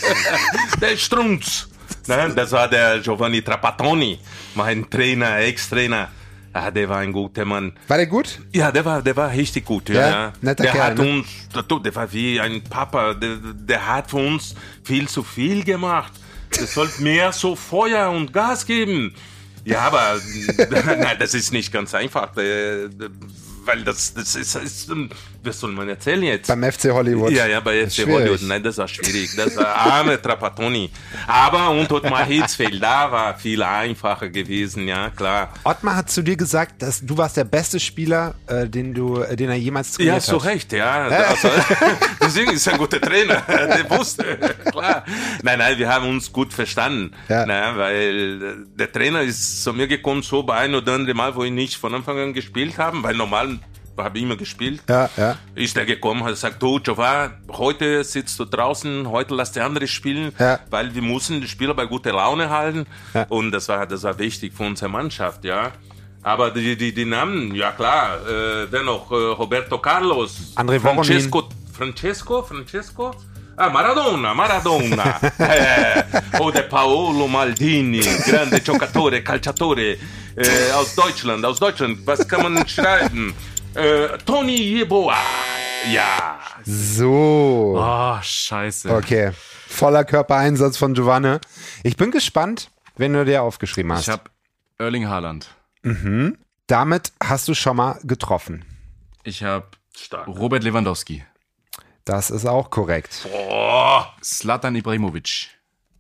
Der Strunz. Nein, das war der Giovanni Trapattoni, mein Trainer, Ex-Trainer. Ah, der war ein guter Mann. War der gut? Ja, der war, der war richtig gut. Ja, Ja, ja. netter der Kerl, hat ne? uns, der, der war wie ein Papa. Der, der hat für uns viel zu viel gemacht. Der sollte mehr so Feuer und Gas geben. Ja, aber nein, das ist nicht ganz einfach, äh, weil das, das ist, ist, was soll man erzählen jetzt? Beim F C Hollywood. Ja, ja, bei F C Schwierig. Hollywood. Nein, das war schwierig. Das war arme Trapattoni. Aber und Ottmar Hitzfeld, da war viel einfacher gewesen, ja, klar. Ottmar hat zu dir gesagt, dass du warst der beste Spieler, äh, den du, äh, den er jemals trainiert Ja, so hat. recht, ja. Also, deswegen ist er ein guter Trainer. Der wusste, klar. Nein, nein, wir haben uns gut verstanden. Ja. Na, weil der Trainer ist zu mir gekommen, so bei ein oder andere Mal, wo ich nicht von Anfang an gespielt habe, weil normal habe ich immer gespielt. Ja, ja. Ist der gekommen, hat gesagt, du, Giovanni, heute sitzt du draußen, heute lass die andere spielen, Ja. weil wir müssen die Spieler bei guter Laune halten. Ja. Und das war, das war wichtig für unsere Mannschaft, ja. Aber die, die, die Namen, ja klar, äh, wer noch? Äh, Roberto Carlos, André Francesco, Francesco, Francesco? Ah, Maradona, Maradona. eh, oder Paolo Maldini, grande giocatore, calciatore, äh, aus Deutschland, aus Deutschland, was kann man schreiben? Äh, Toni Yeboah, ja. So. Oh, scheiße. Okay. Voller Körpereinsatz von Giovanni. Ich bin gespannt, wenn du dir aufgeschrieben hast. Ich habe Erling Haaland. Mhm. Damit hast du schon mal getroffen. Ich habe Stark. Robert Lewandowski. Das ist auch korrekt. Boah. Zlatan Ibrahimovic.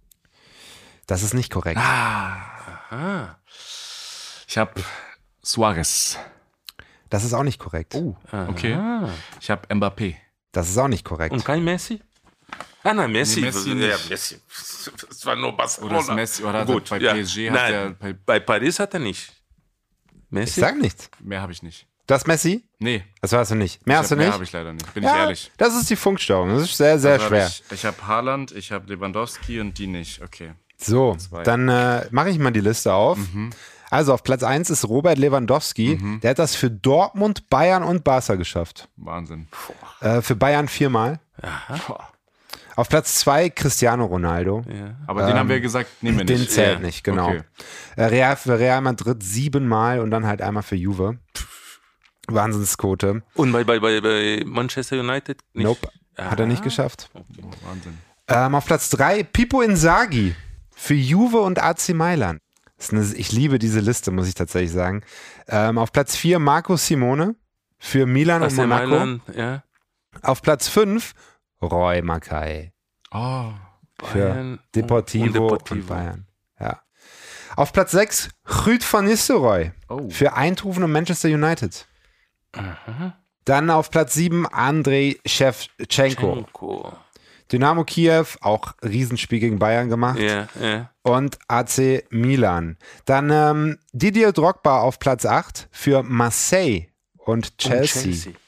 Das ist nicht korrekt. Ich habe Suarez. Das ist auch nicht korrekt. Oh, okay. Ah. Ich habe Mbappé. Das ist auch nicht korrekt. Und kein Messi? Ah nein, Messi. Nee, Messi ja, Messi. Das war nur Barcelona. Oder ist Messi, oder Gut, bei ja. P S G hat Nein, er... Bei, bei Paris hat er nicht. Messi? Ich sag nichts. Mehr habe ich nicht. Du hast Messi? Nee. Das hast du nicht. Mehr ich hast du hab, mehr nicht? habe ich leider nicht, bin ja, ich ehrlich. Das ist die Funkstörung. Das ist sehr, sehr also schwer. Hab ich ich habe Haaland, ich habe Lewandowski und die nicht. Okay. So, Zwei. dann äh, mache ich mal die Liste auf. Mhm. Also auf Platz eins ist Robert Lewandowski. Mhm. Der hat das für Dortmund, Bayern und Barca geschafft. Wahnsinn. Äh, für Bayern viermal. Aha. Auf Platz zwei Cristiano Ronaldo. Ja. Aber den Ähm, haben wir gesagt, nehmen wir Den nicht. zählt Ja. nicht, genau. Okay. Äh, Real, für Real Madrid siebenmal und dann halt einmal für Juve. Wahnsinnsquote. Und bei, bei, bei, bei Manchester United nicht? Nope, hat er nicht Ah. geschafft. Oh, Wahnsinn. Ähm, auf Platz drei Pippo Inzaghi für Juve und A C Mailand. Das ist eine, ich liebe diese Liste, muss ich tatsächlich sagen. Ähm, auf Platz vier Marco Simone für Milan und A C Monaco. Mailand, ja. Auf Platz fünf Roy Mackay Oh. für Bayern Deportivo und, und Deportivo. Bayern. Ja. Auf Platz sechs Ruud van Nistelrooy Oh. für Eindhoven und Manchester United. Aha. Dann auf Platz sieben Andrei Shevchenko. Schenko. Dynamo Kiew, auch Riesenspiel gegen Bayern gemacht. Ja, ja. Und A C Milan. Dann ähm, Didier Drogba auf Platz acht für Marseille und Chelsea. Und Chelsea.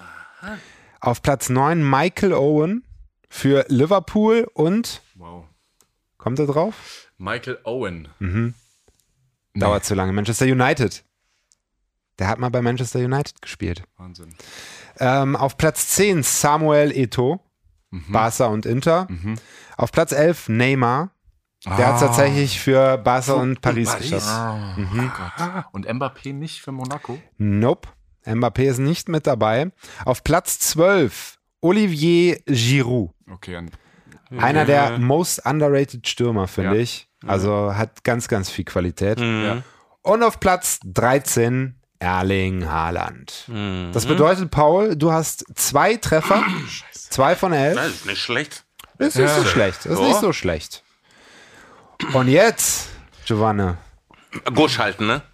Auf Platz neun Michael Owen für Liverpool und, Wow. kommt er drauf? Michael Owen. Mhm. Dauert zu lange. Manchester United. Der hat mal bei Manchester United gespielt. Wahnsinn. Ähm, auf Platz zehn Samuel Eto'o, Mhm. Barca und Inter. Mhm. Auf Platz elf Neymar. Der hat es Ah. tatsächlich für Barca und Paris, Paris. geschafft. Ah. Mhm. Und Mbappé nicht für Monaco? Nope. Mbappé ist nicht mit dabei. Auf Platz zwölf Olivier Giroud. Okay. An, Einer der most underrated Stürmer, finde Ja. ich. Also hat ganz, ganz viel Qualität. Mhm. ja. Und auf Platz dreizehn Erling Haaland. Mhm. Das bedeutet, Paul, du hast zwei Treffer. Zwei von elf. Das ist nicht schlecht. Ist nicht so schlecht. Ist Ja. nicht so schlecht. Und jetzt, Giovanni. Gosch halten, ne?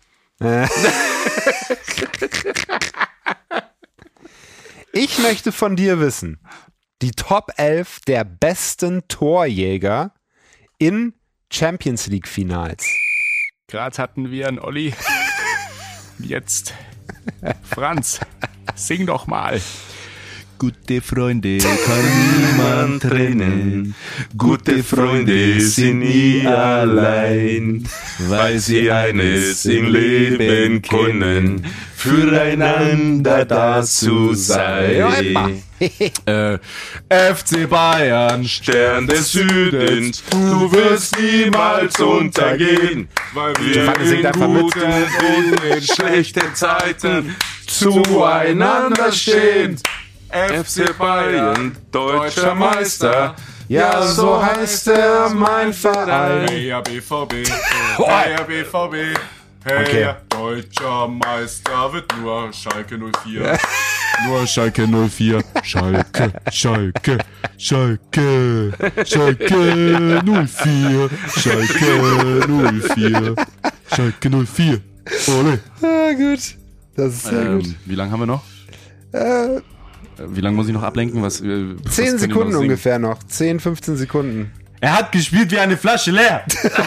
Ich möchte von dir wissen, die Top elf der besten Torjäger in Champions League Finals. Gerade hatten wir einen Olli. Jetzt. Franz, sing doch mal. Gute Freunde kann niemand trennen. Gute Freunde sind nie allein, weil sie eines im Leben können, füreinander da zu sein. Äh, F C Bayern, Stern des Südens, du wirst niemals untergehen, weil wir Giovanni singt in einfach mit. guten und in schlechten Zeiten zueinander stehen. F C Bayern, deutscher Meister, ja, so heißt er, mein Verein. Hey, ja, B V B. Hey, ja, B V B. Hey, Okay. ja, deutscher Meister wird nur Schalke null vier. nur Schalke null vier. Schalke, Schalke, Schalke, Schalke null vier. Schalke null vier. Schalke null vier. Ole. Ah, gut. Das ist sehr gut. Ähm, wie lange haben wir noch? Äh, Wie lange muss ich noch ablenken? Was, äh, was zehn können die noch Sekunden singen? ungefähr noch. zehn, fünfzehn Sekunden. Er hat gespielt wie eine Flasche leer.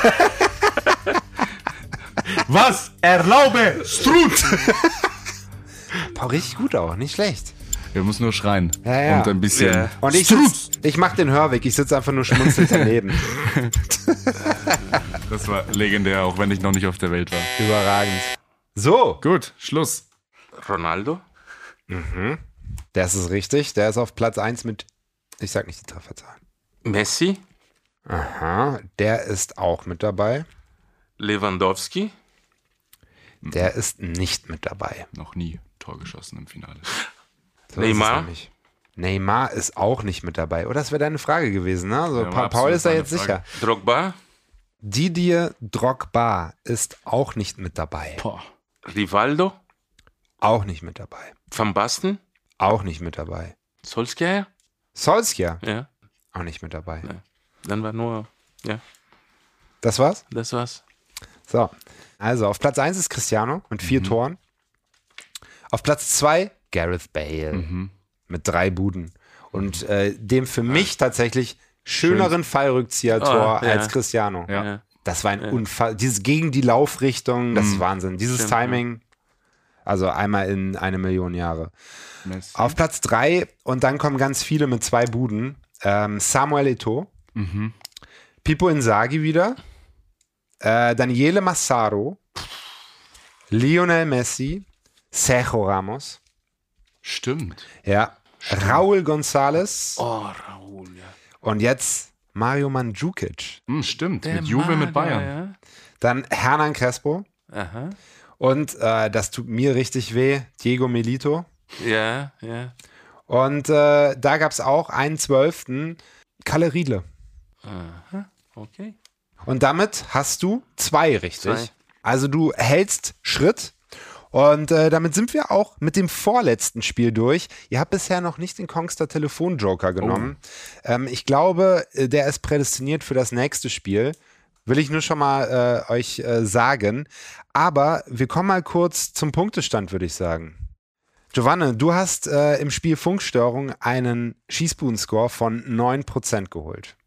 Was? Erlaube, Strut. Boah, richtig gut auch. Nicht schlecht. Wir müssen nur schreien. Ja, ja. Und ein bisschen. Ja. Und ich, sitz, ich mach den Hörweg. Ich sitze einfach nur schmunzelnd daneben. Das war legendär, auch wenn ich noch nicht auf der Welt war. Überragend. So. Gut, Schluss. Ronaldo? Mhm. Das ist richtig. Der ist auf Platz eins mit, ich sag nicht die Trefferzahl. Messi? Aha. Der ist auch mit dabei. Lewandowski? Der ist nicht mit dabei. Noch nie Tor geschossen im Finale. So ist es Neymar? nämlich. Neymar ist auch nicht mit dabei. Oder das wäre deine Frage gewesen, ne? Also Ja, war Pa- Paul absolut ist da meine jetzt Frage. sicher. Drogba? Didier Drogba ist auch nicht mit dabei. Boah. Rivaldo? Auch nicht mit dabei. Van Basten? Auch nicht mit dabei. Solskjaer? Solskjaer? Ja. Auch nicht mit dabei. Ja. Dann war nur, ja, Das war's? das war's. So. Also auf Platz eins ist Cristiano mit vier Mhm. Toren. Auf Platz zwei Gareth Bale Mhm. mit drei Buden. Und äh, dem für mich tatsächlich schöneren Fallrückzieher-Tor Oh, ja. als Cristiano. Ja. Das war ein Ja. Unfall. Dieses gegen die Laufrichtung, das ist Mhm. Wahnsinn. Dieses Stimmt, Timing, also einmal in eine Million Jahre. Messi. Auf Platz drei und dann kommen ganz viele mit zwei Buden. Ähm, Samuel Eto'o, Mhm. Pippo Inzaghi wieder, äh, Daniele Massaro, Lionel Messi, Sergio Ramos, Stimmt. ja, Raúl González Oh, Raúl, ja. und jetzt Mario Mandzukic. Hm, stimmt. Mit Juve, mit Bayern. Dann Hernan Crespo Ja. Aha. und äh, das tut mir richtig weh, Diego Milito. Ja, ja. Und äh, da gab es auch einen Zwölften, Kalle Riedle. Aha. Okay. Und damit hast du zwei richtig. Zwei. Also du hältst Schritt. Und äh, damit sind wir auch mit dem vorletzten Spiel durch. Ihr habt bisher noch nicht den Kongster Telefonjoker genommen. Oh. Ähm, ich glaube, äh, der ist prädestiniert für das nächste Spiel. Will ich nur schon mal äh, euch äh, sagen. Aber wir kommen mal kurz zum Punktestand, würde ich sagen. Giovanni, du hast äh, im Spiel Funkstörung einen Schießbuden-Score von neun Prozent geholt.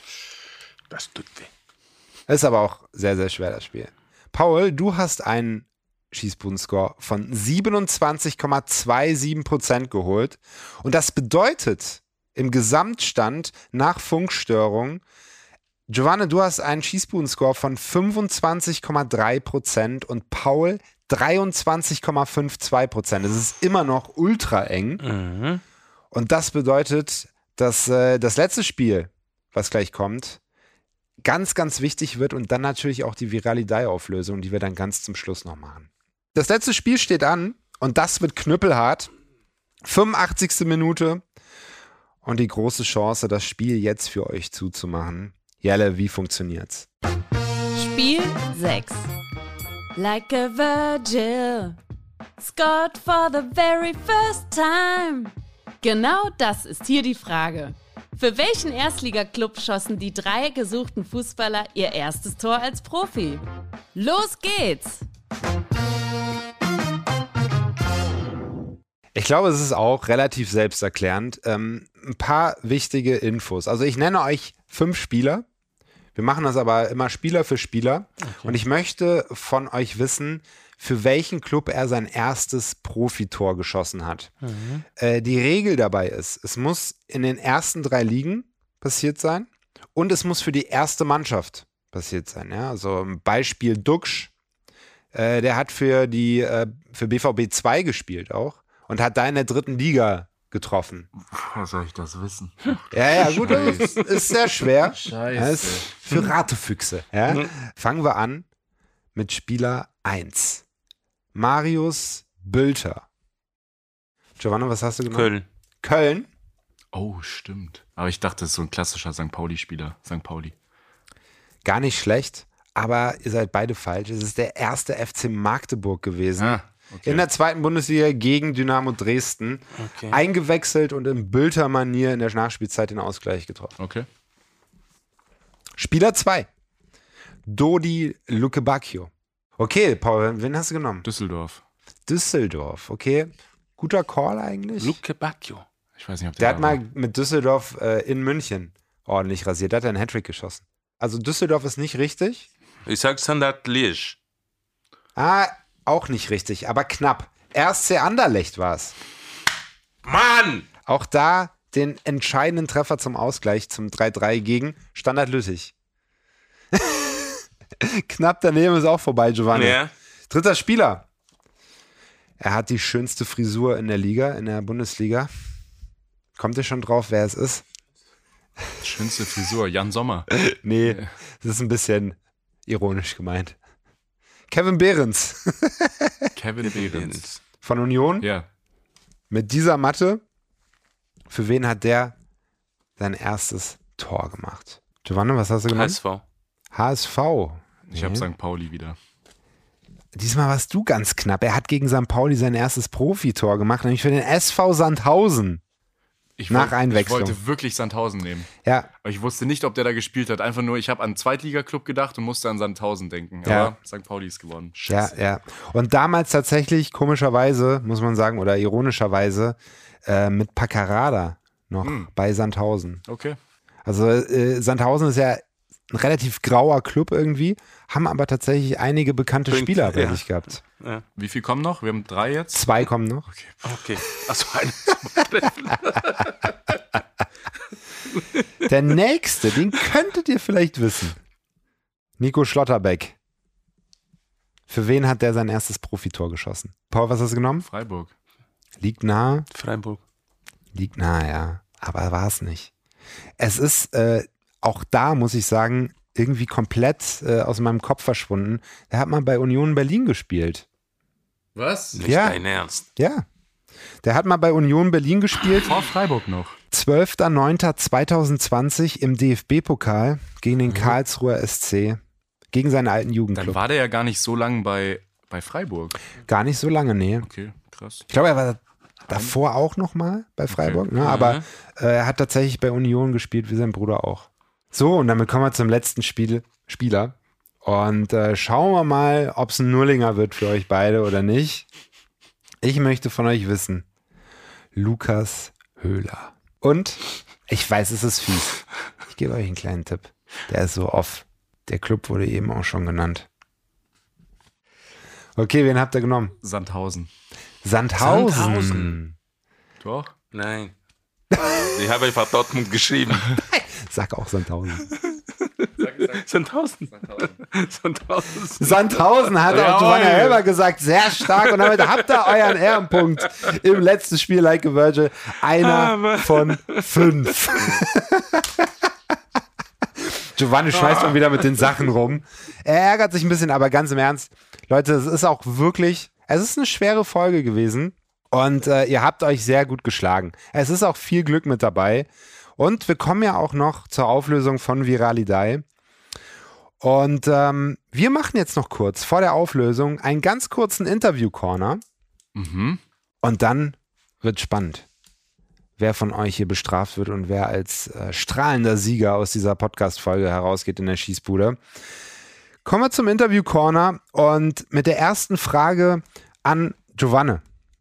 Das tut weh. Ist aber auch sehr, sehr schwer, das Spiel. Paul, du hast einen Schießbuden-Score von siebenundzwanzig Komma siebenundzwanzig Prozent geholt. Und das bedeutet im Gesamtstand nach Funkstörung, Giovanni, du hast einen Schießbuden-Score von fünfundzwanzig Komma drei Prozent und Paul dreiundzwanzig Komma zweiundfünfzig Prozent. Das ist immer noch ultra eng. Mhm. Und das bedeutet, dass äh, das letzte Spiel, was gleich kommt, ganz, ganz wichtig wird und dann natürlich auch die Viralidei-Auflösung, die wir dann ganz zum Schluss noch machen. Das letzte Spiel steht an und das wird knüppelhart. fünfundachtzigste Minute und die große Chance, das Spiel jetzt für euch zuzumachen. Jelle, wie funktioniert's? Spiel sechs. Like a Virgil, scored for the very first time. Genau das ist hier die Frage. Für welchen Erstligaklub schossen die drei gesuchten Fußballer ihr erstes Tor als Profi? Los geht's! Ich glaube, es ist auch relativ selbsterklärend. Ähm, ein paar wichtige Infos. Also ich nenne euch fünf Spieler. Wir machen das aber immer Spieler für Spieler. Okay. Und ich möchte von euch wissen, für welchen Club er sein erstes Profitor geschossen hat. Mhm. Äh, die Regel dabei ist, es muss in den ersten drei Ligen passiert sein und es muss für die erste Mannschaft passiert sein. Ja? Also ein Beispiel Duksch, äh, der hat für, die, äh, für B V B zwei gespielt auch und hat da in der dritten Liga getroffen. Woher soll ich das wissen? Ja, ja, gut, das ist, ist sehr schwer. Scheiße. Das ist für Ratefüchse. Ja? Mhm. Fangen wir an mit Spieler eins. Marius Bülter. Giovanni, was hast du genommen? Köln. Köln? Oh, stimmt. Aber ich dachte, das ist so ein klassischer Sankt Pauli-Spieler. Sankt Pauli. Gar nicht schlecht, aber ihr seid beide falsch. Es ist der erste F C Magdeburg gewesen. Ah. Okay. In der zweiten Bundesliga gegen Dynamo Dresden. Okay. Eingewechselt und in Bülter-Manier in der Nachspielzeit den Ausgleich getroffen. Okay. Spieler zwei. Dodi Lukebakio. Okay, Paul, wen hast du genommen? Düsseldorf. Düsseldorf, okay. Guter Call eigentlich. Lukebakio. Ich weiß nicht, ob der Der hat mal mit Düsseldorf äh, in München ordentlich rasiert. Da hat er einen Hattrick geschossen. Also Düsseldorf ist nicht richtig. Ich sag Standard Liège. Ah, auch nicht richtig, aber knapp. R S C Anderlecht war es. Mann! Auch da den entscheidenden Treffer zum Ausgleich zum drei drei gegen Standard Lüttich. Knapp daneben ist auch vorbei, Giovanni. Ja. Dritter Spieler. Er hat die schönste Frisur in der Liga, in der Bundesliga. Kommt ihr schon drauf, wer es ist? Schönste Frisur, Jan Sommer. Nee, das ist ein bisschen ironisch gemeint. Kevin Behrens. Kevin Behrens. Von Union? Ja. Mit dieser Matte. Für wen hat der sein erstes Tor gemacht? Giovanni, was hast du genommen? H S V. H S V. Ich nee. habe Sankt Pauli wieder. Diesmal warst du ganz knapp. Er hat gegen Sankt Pauli sein erstes Profitor gemacht, nämlich für den S V Sandhausen. Ich nach wollt, Einwechslung. Ich wollte wirklich Sandhausen nehmen. Ja. Aber ich wusste nicht, ob der da gespielt hat. Einfach nur, ich habe an Zweitligaklub gedacht und musste an Sandhausen denken. Ja. Aber Sankt Pauli ist gewonnen. Ja, ja. Und damals tatsächlich, komischerweise, muss man sagen, oder ironischerweise, äh, mit Paccarada noch Hm. bei Sandhausen. Okay. Also äh, Sandhausen ist ja ein relativ grauer Club irgendwie, haben aber tatsächlich einige bekannte Punkt, Spieler bei ja. sich gehabt. Ja. Wie viel kommen noch? Wir haben drei jetzt. Zwei kommen noch. Okay. Okay. Also eine zum Treffen. Der nächste, den könntet ihr vielleicht wissen. Nico Schlotterbeck. Für wen hat der sein erstes Profitor geschossen? Paul, was hast du genommen? Freiburg. Liegt nahe. Freiburg. Liegt nahe, ja. Aber war es nicht. Es ist äh, auch da, muss ich sagen, irgendwie komplett äh, aus meinem Kopf verschwunden. Der hat mal bei Union Berlin gespielt. Was? Nicht Ja. dein Ernst. Ja. Der hat mal bei Union Berlin gespielt. Vor Freiburg noch. zwölfter neunter zweitausendzwanzig im D F B-Pokal gegen den Karlsruher S C. Gegen seinen alten Dann Jugendclub. war der ja gar nicht so lange bei, bei Freiburg. Gar nicht so lange, nee. Okay, krass. Ich glaube, er war davor auch noch mal bei Freiburg, Okay. ne? Mhm. Aber äh, er hat tatsächlich bei Union gespielt, wie sein Bruder auch. So, und damit kommen wir zum letzten Spiel, Spieler. Und äh, schauen wir mal, ob es ein Nullinger wird für euch beide oder nicht. Ich möchte von euch wissen, Lukas Höhler. Und ich weiß, es ist fies. Ich gebe euch einen kleinen Tipp. Der ist so off. Der Club wurde eben auch schon genannt. Okay, wen habt ihr genommen? Sandhausen. Sandhausen. Sandhausen. Doch? Nein. Ich habe einfach Dortmund geschrieben. Sag auch Sandhausen. Sandhausen. Sandhausen. Sandhausen hat auch Giovanni Elber gesagt, sehr stark. Und damit habt ihr euren Ehrenpunkt im letzten Spiel, Like a Virgil. Einer von fünf. Giovanni schmeißt mal wieder mit den Sachen rum. Er ärgert sich ein bisschen, aber ganz im Ernst. Leute, es ist auch wirklich, es ist eine schwere Folge gewesen. Und äh, ihr habt euch sehr gut geschlagen. Es ist auch viel Glück mit dabei. Und wir kommen ja auch noch zur Auflösung von Viralidei. Und ähm, wir machen jetzt noch kurz vor der Auflösung einen ganz kurzen Interview-Corner. Mhm. Und dann wird spannend, wer von euch hier bestraft wird und wer als äh, strahlender Sieger aus dieser Podcast-Folge herausgeht in der Schießbude. Kommen wir zum Interview-Corner und mit der ersten Frage an Giovanni.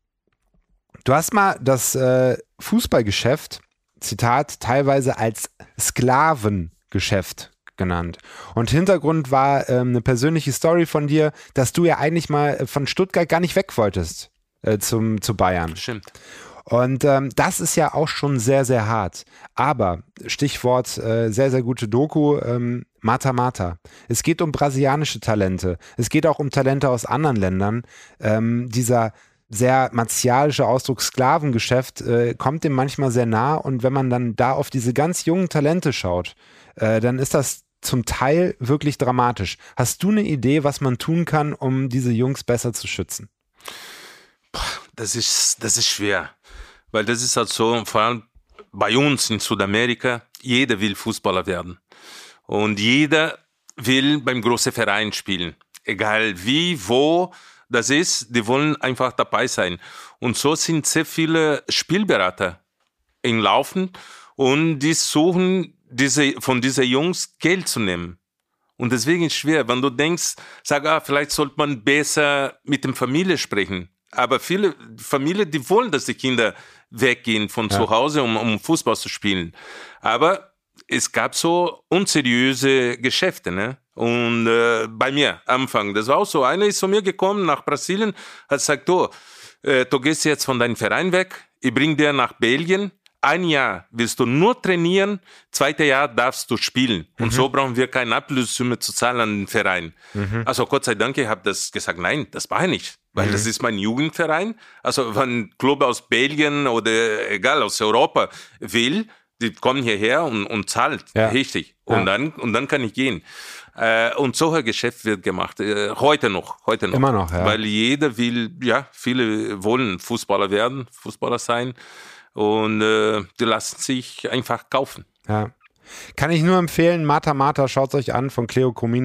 Du hast mal das äh, Fußballgeschäft, Zitat, teilweise als Sklavengeschäft genannt. Und Hintergrund war ähm, eine persönliche Story von dir, dass du ja eigentlich mal von Stuttgart gar nicht weg wolltest äh, zum, zu Bayern. Stimmt. Und ähm, das ist ja auch schon sehr, sehr hart. Aber, Stichwort, äh, sehr, sehr gute Doku, ähm, Mata Mata. Es geht um brasilianische Talente. Es geht auch um Talente aus anderen Ländern. Ähm, dieser sehr martialische Ausdruck Sklavengeschäft äh, kommt dem manchmal sehr nah. Und wenn man dann da auf diese ganz jungen Talente schaut, äh, dann ist das zum Teil wirklich dramatisch. Hast du eine Idee, was man tun kann, um diese Jungs besser zu schützen? Das ist, das ist schwer. Weil das ist halt so, vor allem bei uns in Südamerika, jeder will Fußballer werden. Und jeder will beim großen Verein spielen. Egal wie, wo das ist, die wollen einfach dabei sein. Und so sind sehr viele Spielberater im Laufen und die suchen, diese, von diesen Jungs Geld zu nehmen. Und deswegen ist es schwer, wenn du denkst, sag, ah, vielleicht sollte man besser mit der Familie sprechen. Aber viele Familien, die wollen, dass die Kinder weggehen von ja. zu Hause, um, um Fußball zu spielen. Aber es gab so unseriöse Geschäfte, ne? Und äh, bei mir, Anfang, das war auch so. Einer ist zu mir gekommen nach Brasilien, hat gesagt, du, äh, du gehst jetzt von deinem Verein weg, ich bring dir nach Belgien, ein Jahr willst du nur trainieren, zweite Jahr darfst du spielen. Und mhm. so brauchen wir keine Ablösesumme zu zahlen an den Verein. Mhm. Also Gott sei Dank, ich habe das gesagt, nein, das mache ich nicht. Weil mhm. das ist mein Jugendverein. Also wenn ein Club aus Belgien oder egal, aus Europa will, die kommen hierher und, und zahlt ja. richtig. Und, ja. dann, und dann kann ich gehen. Äh, und so ein Geschäft wird gemacht. Äh, heute noch. Heute noch. Immer noch, ja. Weil jeder will, ja, viele wollen Fußballer werden, Fußballer sein. Und äh, die lassen sich einfach kaufen. Ja. Kann ich nur empfehlen, Mata Mata, schaut euch an von Cleo Comino.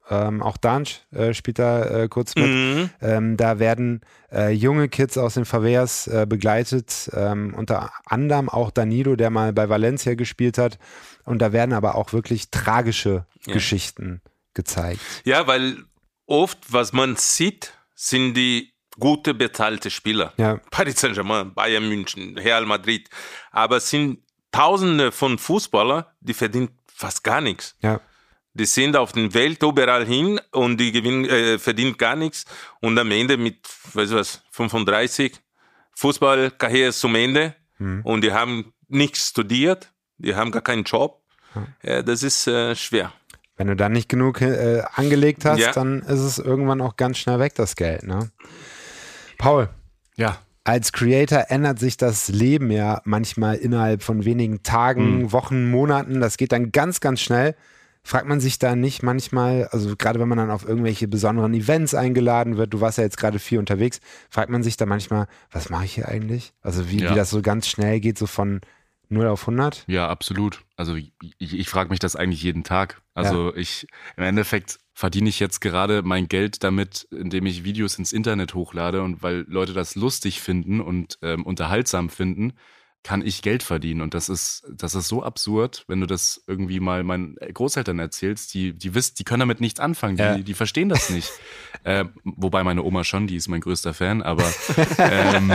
ähm, auch Dansch äh, spielt da äh, kurz mit. Mhm. Ähm, da werden äh, junge Kids aus den Favelas äh, begleitet, ähm, unter anderem auch Danilo, der mal bei Valencia gespielt hat. Und da werden aber auch wirklich tragische Ja. Geschichten gezeigt. Ja, weil oft, was man sieht, sind die gute bezahlte Spieler. Ja. Paris Saint-Germain, Bayern München, Real Madrid. Aber es sind Tausende von Fußballern, die verdienen fast gar nichts. Ja. Die sind auf der Welt überall hin und die gewinnen, äh, verdienen gar nichts. Und am Ende mit, weißt du was, fünfunddreißig, Fußballkarriere ist zum Ende. Mhm. Und die haben nichts studiert, die haben gar keinen Job. Ja, das ist äh, schwer. Wenn du dann nicht genug äh, angelegt hast, Ja. dann ist es irgendwann auch ganz schnell weg, das Geld. Ne? Paul. Ja. Als Creator ändert sich das Leben ja manchmal innerhalb von wenigen Tagen, Mhm. Wochen, Monaten. Das geht dann ganz, ganz schnell. Fragt man sich da nicht manchmal, also gerade wenn man dann auf irgendwelche besonderen Events eingeladen wird, du warst ja jetzt gerade viel unterwegs, fragt man sich da manchmal, was mache ich hier eigentlich? Also wie, Ja. wie das so ganz schnell geht, so von null auf hundert? Ja, absolut. Also ich, ich frage mich das eigentlich jeden Tag. Also ich, im Endeffekt verdiene ich jetzt gerade mein Geld damit, indem ich Videos ins Internet hochlade, und weil Leute das lustig finden und ähm, unterhaltsam finden, kann ich Geld verdienen. Und das ist, das ist so absurd, wenn du das irgendwie mal meinen Großeltern erzählst, die, die wissen, die können damit nichts anfangen, die, Ja. die verstehen das nicht. äh, wobei meine Oma schon, die ist mein größter Fan, aber ähm,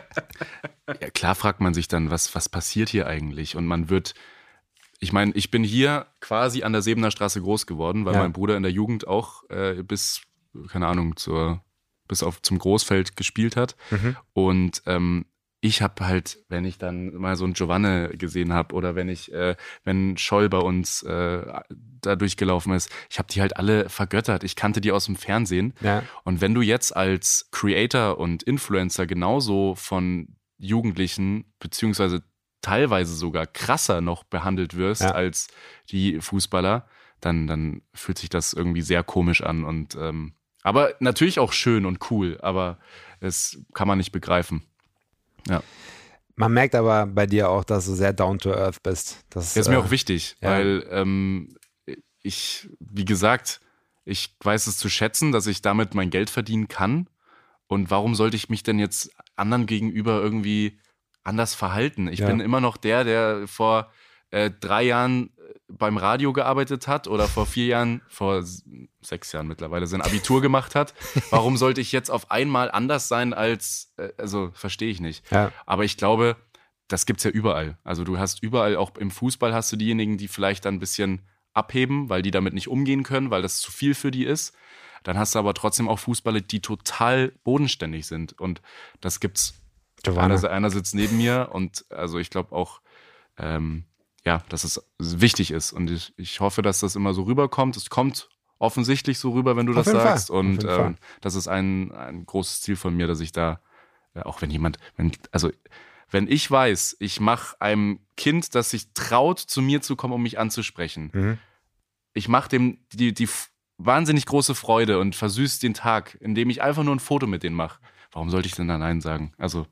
ja, klar fragt man sich dann, was, was passiert hier eigentlich? Und man wird, ich meine, ich bin hier quasi an der Sebener Straße groß geworden, weil Ja. mein Bruder in der Jugend auch äh, bis, keine Ahnung, zur, bis auf zum Großfeld gespielt hat. Mhm. Und ähm, ich habe halt, wenn ich dann mal so einen Giovanni gesehen habe oder wenn ich, äh, wenn Scholl bei uns äh, da durchgelaufen ist, ich habe die halt alle vergöttert. Ich kannte die aus dem Fernsehen. Ja. Und wenn du jetzt als Creator und Influencer genauso von Jugendlichen, beziehungsweise teilweise sogar krasser noch behandelt wirst Ja. als die Fußballer, dann, dann fühlt sich das irgendwie sehr komisch an. Und ähm, aber natürlich auch schön und cool, aber es kann man nicht begreifen. Ja. Man merkt aber bei dir auch, dass du sehr down to earth bist. Das, Das ist mir äh, auch wichtig, ja. weil ähm, ich, wie gesagt, ich weiß es zu schätzen, dass ich damit mein Geld verdienen kann. Und warum sollte ich mich denn jetzt anderen gegenüber irgendwie anders verhalten? Ich Ja. bin immer noch der, der vor äh, drei Jahren beim Radio gearbeitet hat oder vor vier Jahren, vor s- sechs Jahren mittlerweile sein Abitur gemacht hat. Warum sollte ich jetzt auf einmal anders sein als, äh, also verstehe ich nicht. Ja. Aber ich glaube, das gibt's ja überall. Also du hast überall, auch im Fußball hast du diejenigen, die vielleicht dann ein bisschen abheben, weil die damit nicht umgehen können, weil das zu viel für die ist. Dann hast du aber trotzdem auch Fußballer, die total bodenständig sind. Und das gibt's. Giovanni. Einer, einer sitzt neben mir und also ich glaube auch, ähm, ja, dass es wichtig ist. Und ich, ich hoffe, dass das immer so rüberkommt. Es kommt offensichtlich so rüber, wenn du Auf das jeden Fall. sagst. Auf Und jeden Fall. ähm, das ist ein, ein großes Ziel von mir, dass ich da, äh, auch wenn jemand, wenn, also wenn ich weiß, ich mache einem Kind, das sich traut, zu mir zu kommen, um mich anzusprechen, Mhm. ich mache dem die, die f- wahnsinnig große Freude und versüße den Tag, indem ich einfach nur ein Foto mit denen mache. Warum sollte ich denn da Nein sagen? Also,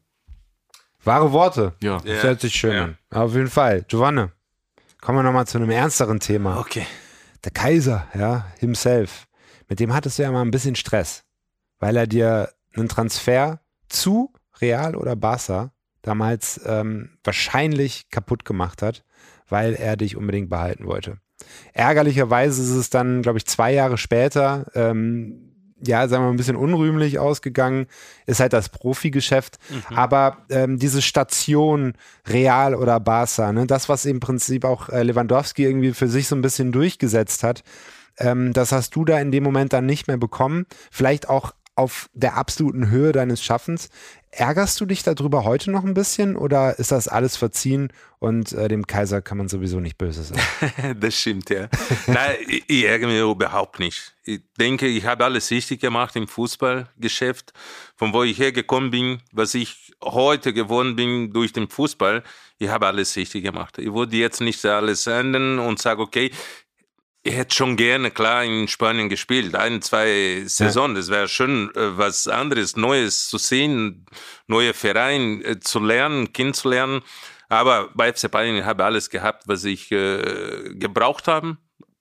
Wahre Worte. ja. Das hört sich schön Ja. an. Auf jeden Fall. Giovanni, kommen wir nochmal zu einem ernsteren Thema. Okay. Der Kaiser, ja, himself. Mit dem hattest du ja mal ein bisschen Stress, weil er dir einen Transfer zu Real oder Barca damals ähm, wahrscheinlich kaputt gemacht hat, weil er dich unbedingt behalten wollte. Ärgerlicherweise ist es dann, glaube ich, zwei Jahre später, ähm, ja, sagen wir mal, ein bisschen unrühmlich ausgegangen, ist halt das Profigeschäft. Mhm. Aber ähm, diese Station Real oder Barca, ne, das, was im Prinzip auch äh, Lewandowski irgendwie für sich so ein bisschen durchgesetzt hat, ähm, das hast du da in dem Moment dann nicht mehr bekommen. Vielleicht auch auf der absoluten Höhe deines Schaffens. Ärgerst du dich darüber heute noch ein bisschen oder ist das alles verziehen und äh, dem Kaiser kann man sowieso nicht böse sein? Das stimmt, ja. Nein, ich, ich ärgere mich überhaupt nicht. Ich denke, ich habe alles richtig gemacht im Fußballgeschäft. Von wo ich hergekommen bin, was ich heute geworden bin durch den Fußball, ich habe alles richtig gemacht. Ich würde jetzt nicht alles ändern und sagen, okay, ich hätte schon gerne, klar, in Spanien gespielt, ein, zwei Saisonen. Das wäre schön, äh, was anderes, Neues zu sehen, neue Vereine äh, zu lernen, kennenzulernen. Aber bei F C Bayern habe ich alles gehabt, was ich äh, gebraucht habe.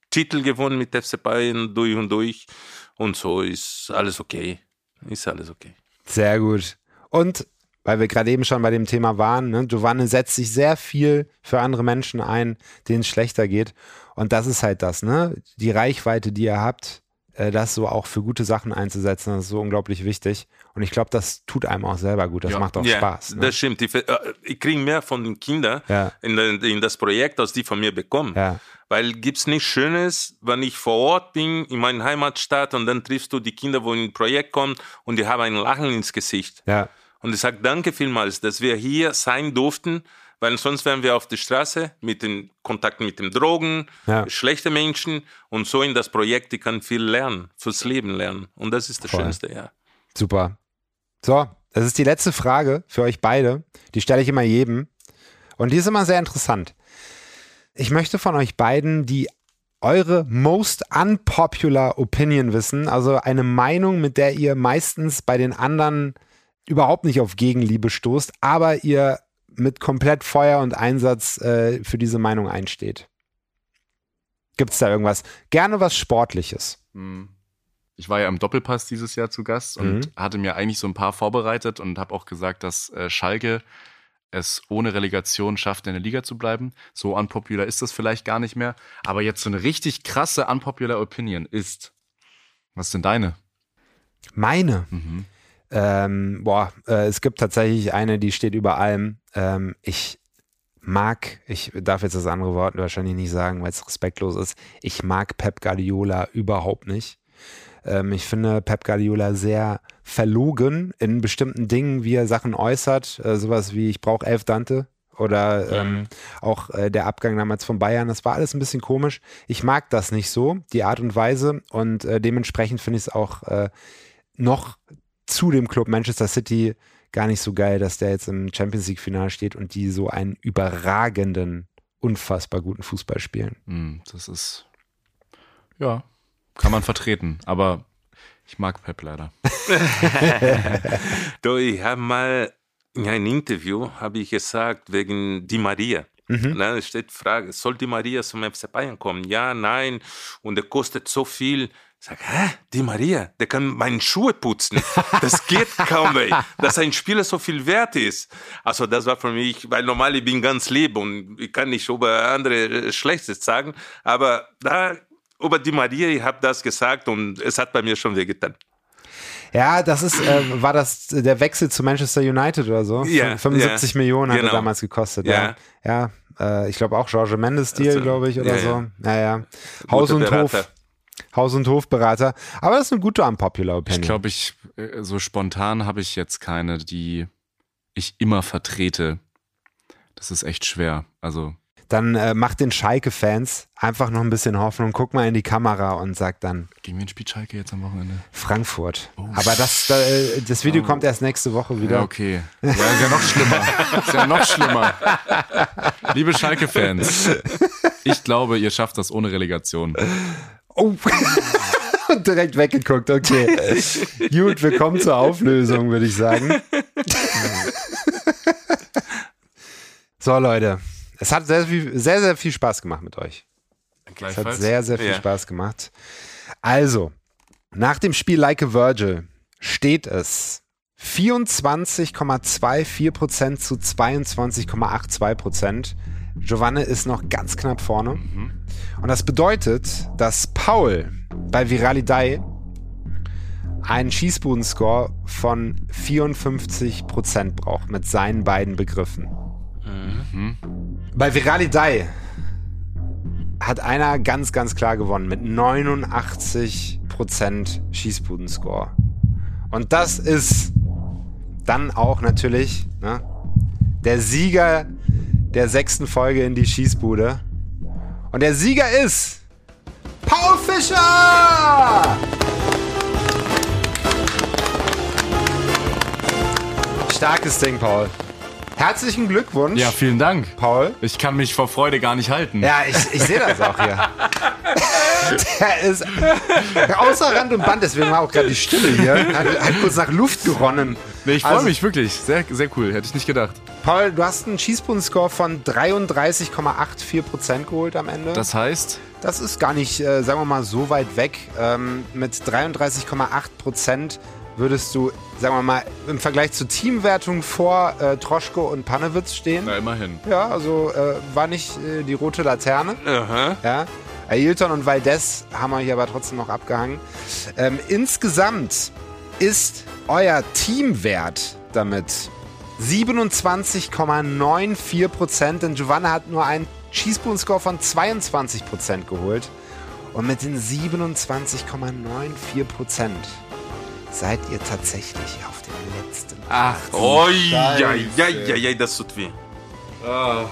Titel gewonnen mit F C Bayern durch und durch. Und so ist alles okay. Ist alles okay. Sehr gut. Und, weil wir gerade eben schon bei dem Thema waren, ne, Giovanni setzt sich sehr viel für andere Menschen ein, denen es schlechter geht. Und das ist halt das, ne? Die Reichweite, die ihr habt, äh, das so auch für gute Sachen einzusetzen, das ist so unglaublich wichtig. Und ich glaube, das tut einem auch selber gut. Das ja. macht auch ja, Spaß. Ne? Das stimmt. Ich, ich kriege mehr von den Kindern ja. in, in das Projekt, als die von mir bekommen. Ja. Weil gibt's nichts Schönes, wenn ich vor Ort bin, in meiner Heimatstadt, und dann triffst du die Kinder, wo in ein Projekt kommen, und die haben ein Lachen ins Gesicht. Ja. Und ich sage danke vielmals, dass wir hier sein durften, weil sonst wären wir auf der Straße mit den Kontakten mit den Drogen, ja. schlechte Menschen, und so in das Projekt, die kann viel lernen, fürs Leben lernen. Und das ist das Voll. Schönste, ja. Super. So, das ist die letzte Frage für euch beide. Die stelle ich immer jedem. Und die ist immer sehr interessant. Ich möchte von euch beiden die eure most unpopular opinion wissen, also eine Meinung, mit der ihr meistens bei den anderen überhaupt nicht auf Gegenliebe stoßt, aber ihr mit komplett Feuer und Einsatz äh, für diese Meinung einsteht. Gibt es da irgendwas? Gerne was Sportliches. Ich war ja im Doppelpass dieses Jahr zu Gast und Mhm. hatte mir eigentlich so ein paar vorbereitet und habe auch gesagt, dass äh, Schalke es ohne Relegation schafft, in der Liga zu bleiben. So unpopular ist das vielleicht gar nicht mehr. Aber jetzt so eine richtig krasse unpopular Opinion ist, was ist denn deine? Meine? Mhm. Ähm, boah, äh, es gibt tatsächlich eine, die steht über allem. Ähm, ich mag, ich darf jetzt das andere Wort wahrscheinlich nicht sagen, weil es respektlos ist, ich mag Pep Guardiola überhaupt nicht. Ähm, ich finde Pep Guardiola sehr verlogen in bestimmten Dingen, wie er Sachen äußert. Äh, sowas wie, ich brauche elf Dante. Oder ähm, auch äh, der Abgang damals von Bayern. Das war alles ein bisschen komisch. Ich mag das nicht so, die Art und Weise. Und äh, dementsprechend finde ich es auch äh, noch zu dem Club Manchester City gar nicht so geil, dass der jetzt im Champions League-Finale steht und die so einen überragenden, unfassbar guten Fußball spielen. Das ist, ja, kann man vertreten, aber ich mag Pep leider. Du, ich habe mal in einem Interview habe ich gesagt, wegen Di Maria. Mhm. Da steht die Frage, soll Di Maria zum F C Bayern kommen? Ja, nein, und er kostet so viel. Ich sage, hä, Di Maria, der kann meine Schuhe putzen. Das geht kaum, ey, dass ein Spieler so viel wert ist. Also das war für mich, weil normal ich bin ganz lieb und ich kann nicht über andere Schlechtes sagen, aber da über Di Maria, ich habe das gesagt und es hat bei mir schon wehgetan. Ja, das ist, äh, war das der Wechsel zu Manchester United oder so? Ja, fünfundsiebzig ja, Millionen hat genau. er damals gekostet. Ja, ja, ja äh, ich glaube auch Jorge Mendes-Deal, also, glaube ich, oder ja, so. ja. Naja, Haus und Berater. Hof. Haus- und Hofberater. Aber das ist eine gute unpopular Opinion. Ich glaube, ich äh, so spontan habe ich jetzt keine, die ich immer vertrete. Das ist echt schwer. Also Dann äh, macht den Schalke-Fans einfach noch ein bisschen Hoffnung. Guck mal in die Kamera und sag dann gegen wen spielt Schalke jetzt am Wochenende? Frankfurt. Oh. Aber das, äh, das Video Oh. kommt erst nächste Woche wieder. Ja, okay. Ja, ist ja noch schlimmer. Ist ja noch schlimmer. Liebe Schalke-Fans, ich glaube, ihr schafft das ohne Relegation. Oh. Direkt weggeguckt, okay. Gut, wir kommen zur Auflösung, würde ich sagen. So, Leute. Es hat sehr, viel, sehr, sehr viel Spaß gemacht mit euch. Es hat sehr, sehr viel Ja. Spaß gemacht. Also, nach dem Spiel Like a Virgil steht es vierundzwanzig Komma vierundzwanzig Prozent zu zweiundzwanzig Komma zweiundachtzig Prozent. Giovanni ist noch ganz knapp vorne. Und das bedeutet, dass Paul bei Viralidei einen Schießbuden-Score von vierundfünfzig Prozent braucht mit seinen beiden Begriffen. Mhm. Bei Viralidei hat einer ganz, ganz klar gewonnen mit neunundachtzig Prozent Schießbuden-Score. Und das ist dann auch natürlich ne, der Sieger der sechsten Folge in die Schießbude. Und der Sieger ist Paul Fischer! Starkes Ding, Paul. Herzlichen Glückwunsch. Ja, vielen Dank. Paul. Ich kann mich vor Freude gar nicht halten. Ja, ich, ich sehe das auch hier. Der ist außer Rand und Band, deswegen war auch gerade die Stille hier. Hat, hat kurz nach Luft geronnen. Nee, ich freue Also- mich wirklich. Sehr, sehr cool. Hätte ich nicht gedacht. Paul, du hast einen Schießbuden-Score von dreiunddreißig Komma vierundachtzig Prozent geholt am Ende. Das heißt? Das ist gar nicht, äh, sagen wir mal, so weit weg. Ähm, mit dreiunddreißig Komma acht Prozent würdest du, sagen wir mal, im Vergleich zur Teamwertung vor äh, Troschko und Panewitz stehen. Na, immerhin. Ja, also äh, war nicht äh, die rote Laterne. Aha. Ja. Ailton und Valdez haben euch aber trotzdem noch abgehangen. Ähm, insgesamt ist euer Teamwert damit siebenundzwanzig Komma vierundneunzig Prozent, denn Giovanna hat nur einen Schießbuden-Score von zweiundzwanzig Prozent geholt. Und mit den siebenundzwanzig Komma vierundneunzig Prozent seid ihr tatsächlich auf dem letzten. Ach, oi, ja, ja, ja, ja, das tut weh. Oh.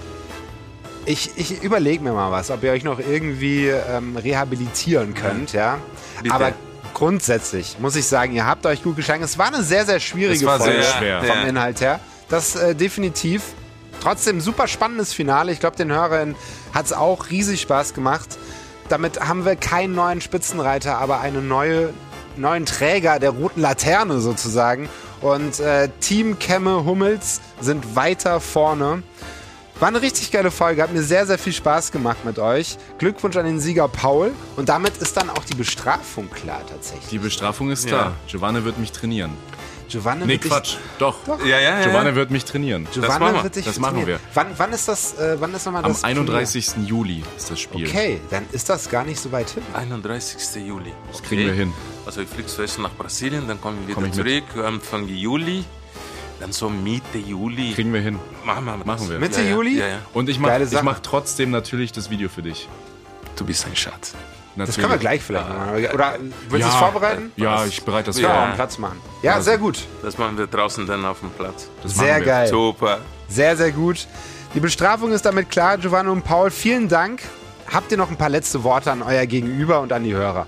Ich, ich überlege mir mal was, ob ihr euch noch irgendwie ähm, rehabilitieren könnt, ja. Bitte. Aber grundsätzlich muss ich sagen, ihr habt euch gut geschlagen. Es war eine sehr, sehr schwierige Es war Folge sehr schwer. vom Ja. Inhalt her. Das äh, definitiv. Trotzdem super spannendes Finale. Ich glaube, den Hörern hat es auch riesig Spaß gemacht. Damit haben wir keinen neuen Spitzenreiter, aber einen neue, neuen Träger der roten Laterne sozusagen. Und äh, Team Kemme Hummels sind weiter vorne. War eine richtig geile Folge, hat mir sehr, sehr viel Spaß gemacht mit euch. Glückwunsch an den Sieger Paul. Und damit ist dann auch die Bestrafung klar tatsächlich. Die Bestrafung ist klar. Ja. Giovanni wird mich trainieren. Giovanni Nee, wird dich- Quatsch. Doch. Doch. Ja, ja, ja. Giovanni wird mich trainieren. Giovanni machen wir. wird dich Das machen trainieren. wir. Wann, wann ist das, äh, wann ist nochmal Am das einunddreißigsten Juli ist das Spiel. Turnier? Okay, dann ist das gar nicht so weit hin. einunddreißigsten Juli. Das kriegen wir hin. Also ich fliege zuerst nach Brasilien, dann kommen wir Komm wieder ich mit. zurück, Anfang Juli. Dann so Mitte Juli. Kriegen wir hin. Machen wir, Machen wir. Mitte ja, ja, Juli? Ja, ja. Und ich mache Geile ich Sache. mach trotzdem natürlich das Video für dich. Du bist ein Schatz. Das können wir gleich vielleicht machen. Oder willst du Ja. es vorbereiten? Ja, ich bereite das Ja, vor. um Platz machen. Ja, sehr gut. Das machen wir draußen dann auf dem Platz. Das machen Sehr wir. geil. Super. Sehr, sehr gut. Die Bestrafung ist damit klar. Giovanni und Paul, vielen Dank. Habt ihr noch ein paar letzte Worte an euer Gegenüber und an die Hörer?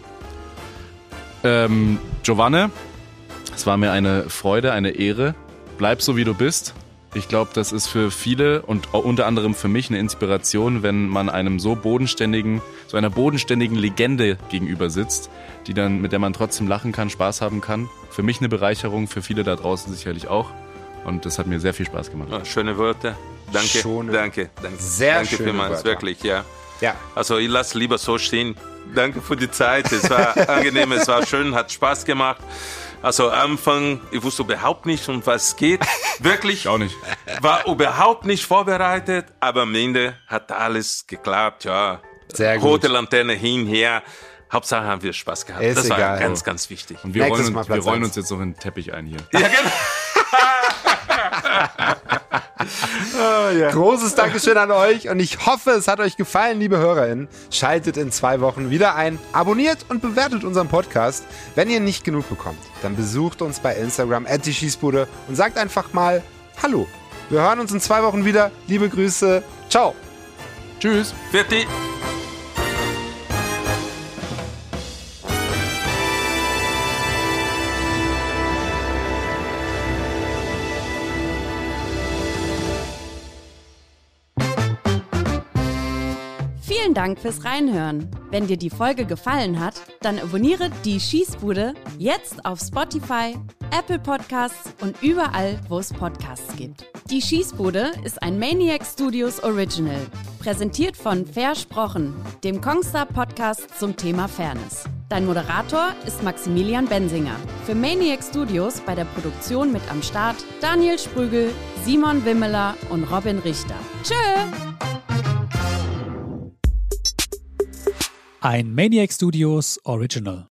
Ähm, Giovanni, es war mir eine Freude, eine Ehre. Bleib so, wie du bist. Ich glaube, das ist für viele und unter anderem für mich eine Inspiration, wenn man einem so bodenständigen, so einer bodenständigen Legende gegenüber sitzt, die dann, mit der man trotzdem lachen kann, Spaß haben kann. Für mich eine Bereicherung, für viele da draußen sicherlich auch. Und das hat mir sehr viel Spaß gemacht. Ja, schöne Worte. Danke. Schöne- Danke. Danke. Sehr Danke schöne vielmals, Wörter. wirklich, ja. Ja. Also ich lasse lieber so stehen. Danke für die Zeit. Es war angenehm, es war schön, hat Spaß gemacht. Also am Anfang, ich wusste überhaupt nicht, um was es geht. Wirklich. Ich auch nicht. War überhaupt nicht vorbereitet, aber am Ende hat alles geklappt, ja. Sehr gut. Rote Laterne hin, her. Hauptsache haben wir Spaß gehabt. Ist das war egal. ganz, ganz wichtig. Und wir Nächstes rollen, Mal uns, wir Platz rollen eins. uns jetzt noch in den Teppich ein hier. Ja, genau. Großes Dankeschön an euch und ich hoffe, es hat euch gefallen, liebe HörerInnen. Schaltet in zwei Wochen wieder ein, abonniert und bewertet unseren Podcast. Wenn ihr nicht genug bekommt, dann besucht uns bei Instagram at die Schießbude und sagt einfach mal Hallo. Wir hören uns in zwei Wochen wieder. Liebe Grüße. Ciao. Tschüss. Fertig. Vielen Dank fürs Reinhören. Wenn dir die Folge gefallen hat, dann abonniere die Schießbude jetzt auf Spotify, Apple Podcasts und überall, wo es Podcasts gibt. Die Schießbude ist ein Maniac Studios Original, präsentiert von Versprochen, dem Kongstar Podcast zum Thema Fairness. Dein Moderator ist Maximilian Bensinger. Für Maniac Studios bei der Produktion mit am Start Daniel Sprügel, Simon Wimmeler und Robin Richter. Tschö! Ein Maniac Studios Original.